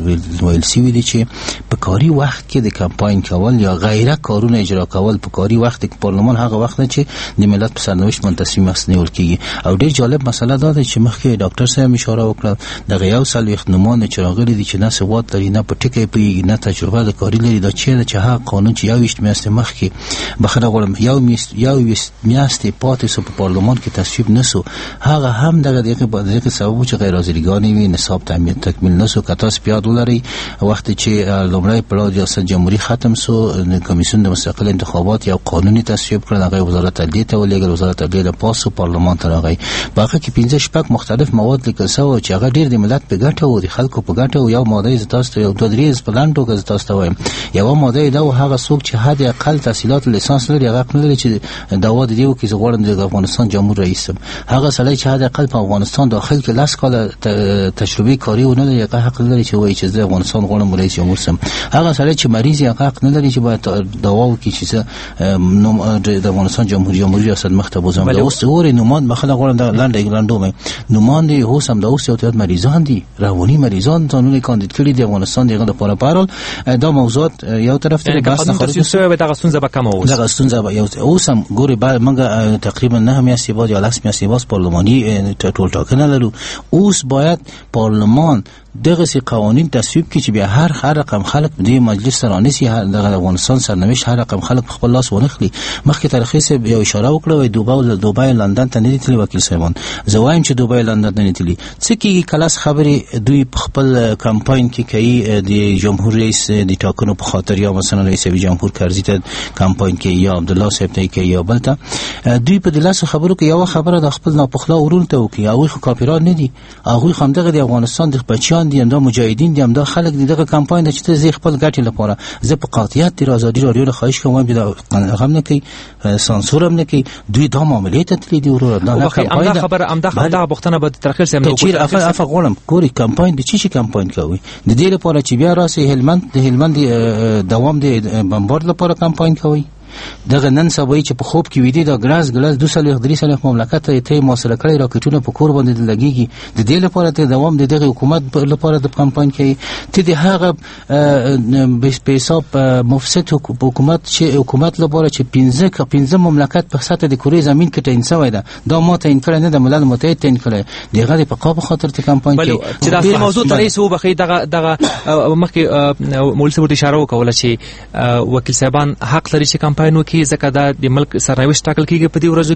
ویل شوی دی چې په کاری وخت کې د کمپاین کول یا غیره کارونه اجرا کول په کاری وخت کې پارلمان هغه وخت چې د ملت په سرنوشت باندې تصمیم مرسته نیول کیږي. او ډیر جالب مسله دا ده چې مخکې ډاکټر صاحب اشاره وکړه د یو سل نومان چې راغلي دي چې نه سواد لري نه په ټکی پیږي نه تجربه د کاري لري. دا چې هغه قانون چې 21 میاشتې مخکې بخره غواړم یو میاشتې پاتې سو په پارلمان کې تصویب نسو، هغه هم دغه سبب چې غیر حاضرګانی وي نصاب تکمیل نسو. که تاسو یاد ولرئ وخت چې لومړی پړاو ریاست جمهوریت ختم سو، کمیسیون د مستقل انتخابات یو قانوني تصویب کړ، هغه وزارت عدلیه ته ولېږل، وزارت عدلیه له پاسو پارلمان ته راغی. باقي کې 15 شپږ مختلف مواد لیکل شوی چې هغه ډیر د ملت په ګټه او د خلکو په ګټه او یو ماده ز تاسو یو دوه درې په لاندې توګه تاسو ته وایم. یو ماده دا هغه څوک چې حد اقل تحصیلات لیسانس لري هغه حق لري چې داوا د دیو کې زغړم د افغانستان جمهور رئیس هغه سړی چې حد اقل په افغانستان داخل کې لاس کاله تجربه کاری ونه لري هغه حق لري چې وایي چې د افغانستان غوړم رئیس جمهور سم. هغه سړی چې مریض هغه حق نه لري چې باید داوا وکړي چې د افغانستان جمهور ریاست مخته بوزم. دا اوس اوري نومان مخله غوړم د لاندې نومان دي هو سم د اوس یو تعداد مریضان دي، رواني مریضان ځانونه کاندید کړي د افغانستان دغه لپاره پارل. دا موضوعات یو طرف ته بحث نه خارج شوی به دغه ستونزه به کم اوس دغه ستونزه به یو اوس هم ګوري موږ تقریبا 9 میاشتې بعد یا 10 میاشتې بعد پارلماني ټول ټاکنه لرو. اوس باید پارلمان دغه سي قوانين تصویب کړي چې بیا هر رقم خلک د مجلس رانسي د افغانستان سرنوشت هر رقم خلک خپل لاس ونخلي. مخکې ترخیص یو اشاره وکړه دوبای لندن ته نه دي وکیل صاحبان زوایم چې دوبای لندن نه دي څه کیږي کلاس خبري دوی خپل کمپاین کې کوي د جمهور رئیس د ټاکنو په خاطر یا مثلا رئیس جمهور کرزي ته کمپاین کوي یا عبد الله صاحب ته کوي یا بلته دوی په دلاسه خبرو کې یو خبره د خپل ناپخلا ورون ته وکي او خو کاپیران نه دي هغه هم دغه د افغانستان د بچیان دي دا مجاهدین دي دا خلک دغه کمپاین چې ته زی خپل ګټې لپاره زه په قاطعیت د آزادي رادیو له خواهش کوم چې هم نه کوي سانسور هم نه کوي دوی دا معاملې ته تللی دی ورو دا کمپاین خبره امدا بختنه به ترخیل سم نه کوي افغ غولم کوری کمپاین د چی کمپاین کوي د دې لپاره چې بیا راسي هلمند دوام د بمبارد لپاره کمپاین کوي دغه نن سبا چې په خوب کې ویدي دا ګلاس 203 مملکت ته موصله کړی راکټونه په کور باندې لګيږي د دې لپاره ته دوام د دغه حکومت لپاره د کمپاین کوي ته د هغه په حساب مفسد حکومت چې حکومت لپاره چې 15 مملکت په سطح د کورې زمين کې تعین شوی ده دا ماته ان کړه نه د ملل متحد تعین کړي دغه په قاب خاطر ته کمپاین کوي چې دا موضوع ته رئیس وبخي دغه مخکې مولوی صاحب اشاره وکوله چې وکیل صاحبان حق لري چې کمپاین وکړي ځکه دا د ملک سرنوشت ټاکل کیږي په دې ورځو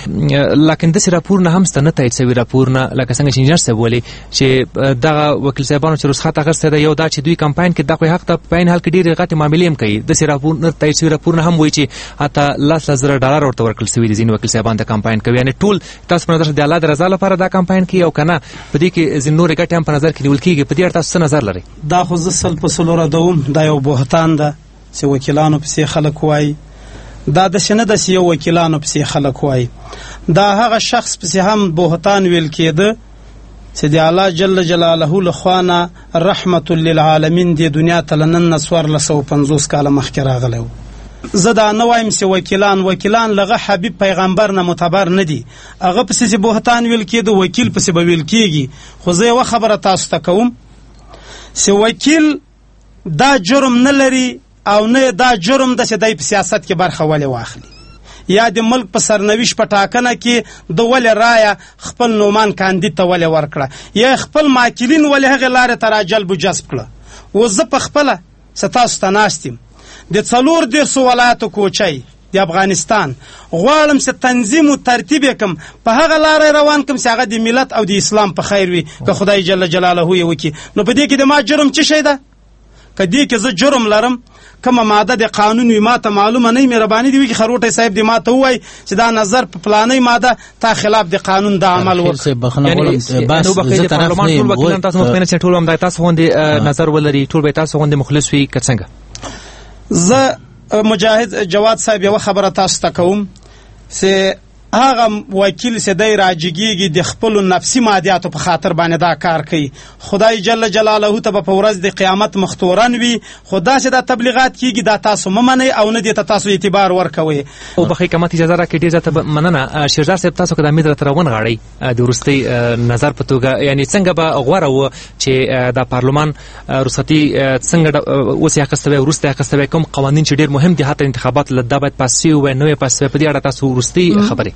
کې لکه د راپور نه هم ستنه تایید شوی راپور نه لکه څنګه چې انجنیر صاحب ولي چې دغه وکیل صاحبانو چې رخصت اخیسته دا یو دا چې دوی کمپاین کې دغه حق ته پاین حل کې ډیره غټه معاملې هم کوي د راپور نه تایید شوی راپور نه هم وایي چې حتی $10,000 ورته ورکړل شوی دي ځین وکیل صاحبان د کمپاین کوي یعنی ټول تاسو په نظر د الله د رضا لپاره دا کمپاین کوي او کنه په دې کې ځین نور غټه هم په نظر کې نیول کیږي په دې اړه تاسو نظر لري دا خو زسل په سلوره دوم دا یو بهتان ده چې وکیلانو په خلک وایي دا د شنه د سیو وکیلانو په خلک وایي دا هغه شخص په هم بهتان ویل کېده چې د الله جل جلاله له خوانه رحمت للعالمین د دنیا تلنن نسوار له 150 کال مخکې راغلی زه دا نه وایم چې وکیلان لغه حبیب پیغمبر نه معتبر نه دي هغه په سي بهتان ویل کېده وکیل په سي ویل کېږي خو زه یو خبره تاسو ته کوم چې وکیل دا جرم نه لري او نه دا جرم د سیدای په سیاست کې برخه ولې واخلي یا د ملک په سرنوشت په ټاکنه کې د ولې رایه خپل نومان کاندید ته ولې ورکړه یا خپل ماکلین ولې هغه لارې ته راجلب جذب کړه و زه په خپله ستاسو ته ناستم د 4 ولایتو کوچی د افغانستان غواړم چې تنظیم او ترتیب کوم په هغه لارې روان کوم چې هغه د ملت او د اسلام په خیر وي که خدای جل جلاله یې وکي نو په دې کې د ما جرم څه شي ده کدی کې زه جرم لرم کومه ماده د قانون وي ماته معلومه نه مهرباني دی وکي خروټي صاحب دی ماته وای چې دا نظر په پلانې ماده تا خلاف د قانون د عمل وکړي یعنی نو بخې د پارلمان ټول وکیلان تاسو مطمئن چې ټول هم د تاسو غوندي نظر ولري ټول به تاسو غوندي مخلص وي کڅنګ زه مجاهد جواد صاحب یو خبره تاسو ته کوم چې هغه وکیل سدای راجګيږي د خپل نفسي مادیاتو په خاطر باندې دا کار کوي خدای جل جلاله ته په ورځ د قیامت مختورن وي خدا سي دا تبلیغات کیږي دا تاسو ممنه او نه دي تاسو اعتبار ورکوي او بخې کمات اجازه راکړئ ډیر ځته مننه شیرزاد صاحب تاسو کله امید تر ون غاړي د ورستي نظر په توګه یعنی څنګه به غوړه و چې د پارلمان رخصتي څنګه اوسې اخستوي ورسته اخستوي کوم قوانين چې ډیر مهم دي حتی انتخابات لدا باید پاسي او نوې پاسي په دې اړه تاسو ورستي خبري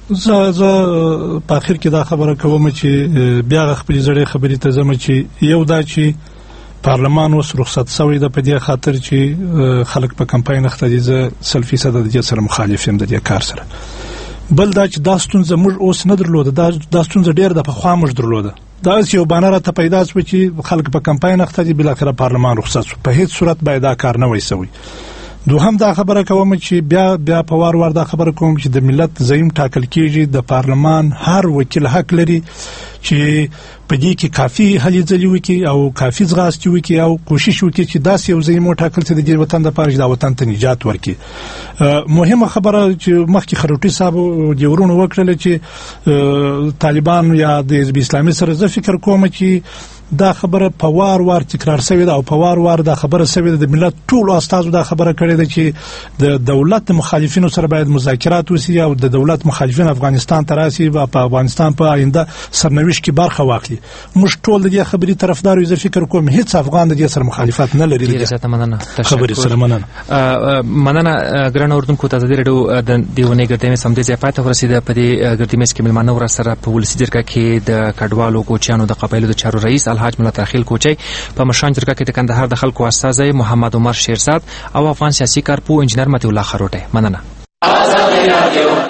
زه په اخر کې دا خبره کوم چې بیا خپل زړې خبرې ته زما چې یو دا چې پارلمان اوس رخصت شوی د په دې خاطر چې خلک په کمپاین اخته دي. زه 100% د دې سره مخالف یم د دې کار سره. بل دا چې دا ستونزه موږ اوس نه درلوده، دا ستونزه ډېر د پخوا موږ درلوده. دا یو بانر ته پیدا شو چې خلک په کمپاین اخته دي، بل اخر پارلمان رخصت شو. په هیڅ صورت باید دا کار نه وای سوی. دوهم دا خبره کوم چې بیا په وار دا خبره کوم چې د ملت زعیم ټاکل کیږي. د پارلمان هر وکیل حق لري چې په دې کې کافي هلي ځلي وکړي او کافي ځغاستې وکړي او کوشش وکړي چې داسې یو زعیم وټاکل چې د دې وطن د پاره د وطن ته نجات ورکړي. مهمه خبره چې مخکې خروټي صاحب د ورونو وکړل چې طالبان یا د حزب اسلامي سره زه فکر کوم چې دا خبره په وار تکرار شوې ده او په وار دا خبره شوې ده. د ملت ټول استادو دا خبره کړې ده چې د دولت مخالفینو سره باید مذاکرات وشي او د دولت مخالفین افغانستان ته راشي او په افغانستان په آینده سرنوشت کې برخه واخلي. موږ ټول د دې خبرې طرفدار یو. زه فکر کوم هیڅ افغان د دې سره مخالفت نه لري. خبرې سره مننه ګران اوردونکو. ته د ریډیو د دیونې ګرځمې سم دې ځای ته ورسېده. په دې ګرځمې کې ملمانه ور سره په ولسی جرګه کې د کډوالو کوچیانو د قبایلو د چارو رئیس الحاج ملا ترخیل کوچی، په مشران جرګه کې د کندهار د خلکو استازی محمد عمر شیرزاد او افغان سیاسي کارپو انجنیر متي الله خروټی. مننه.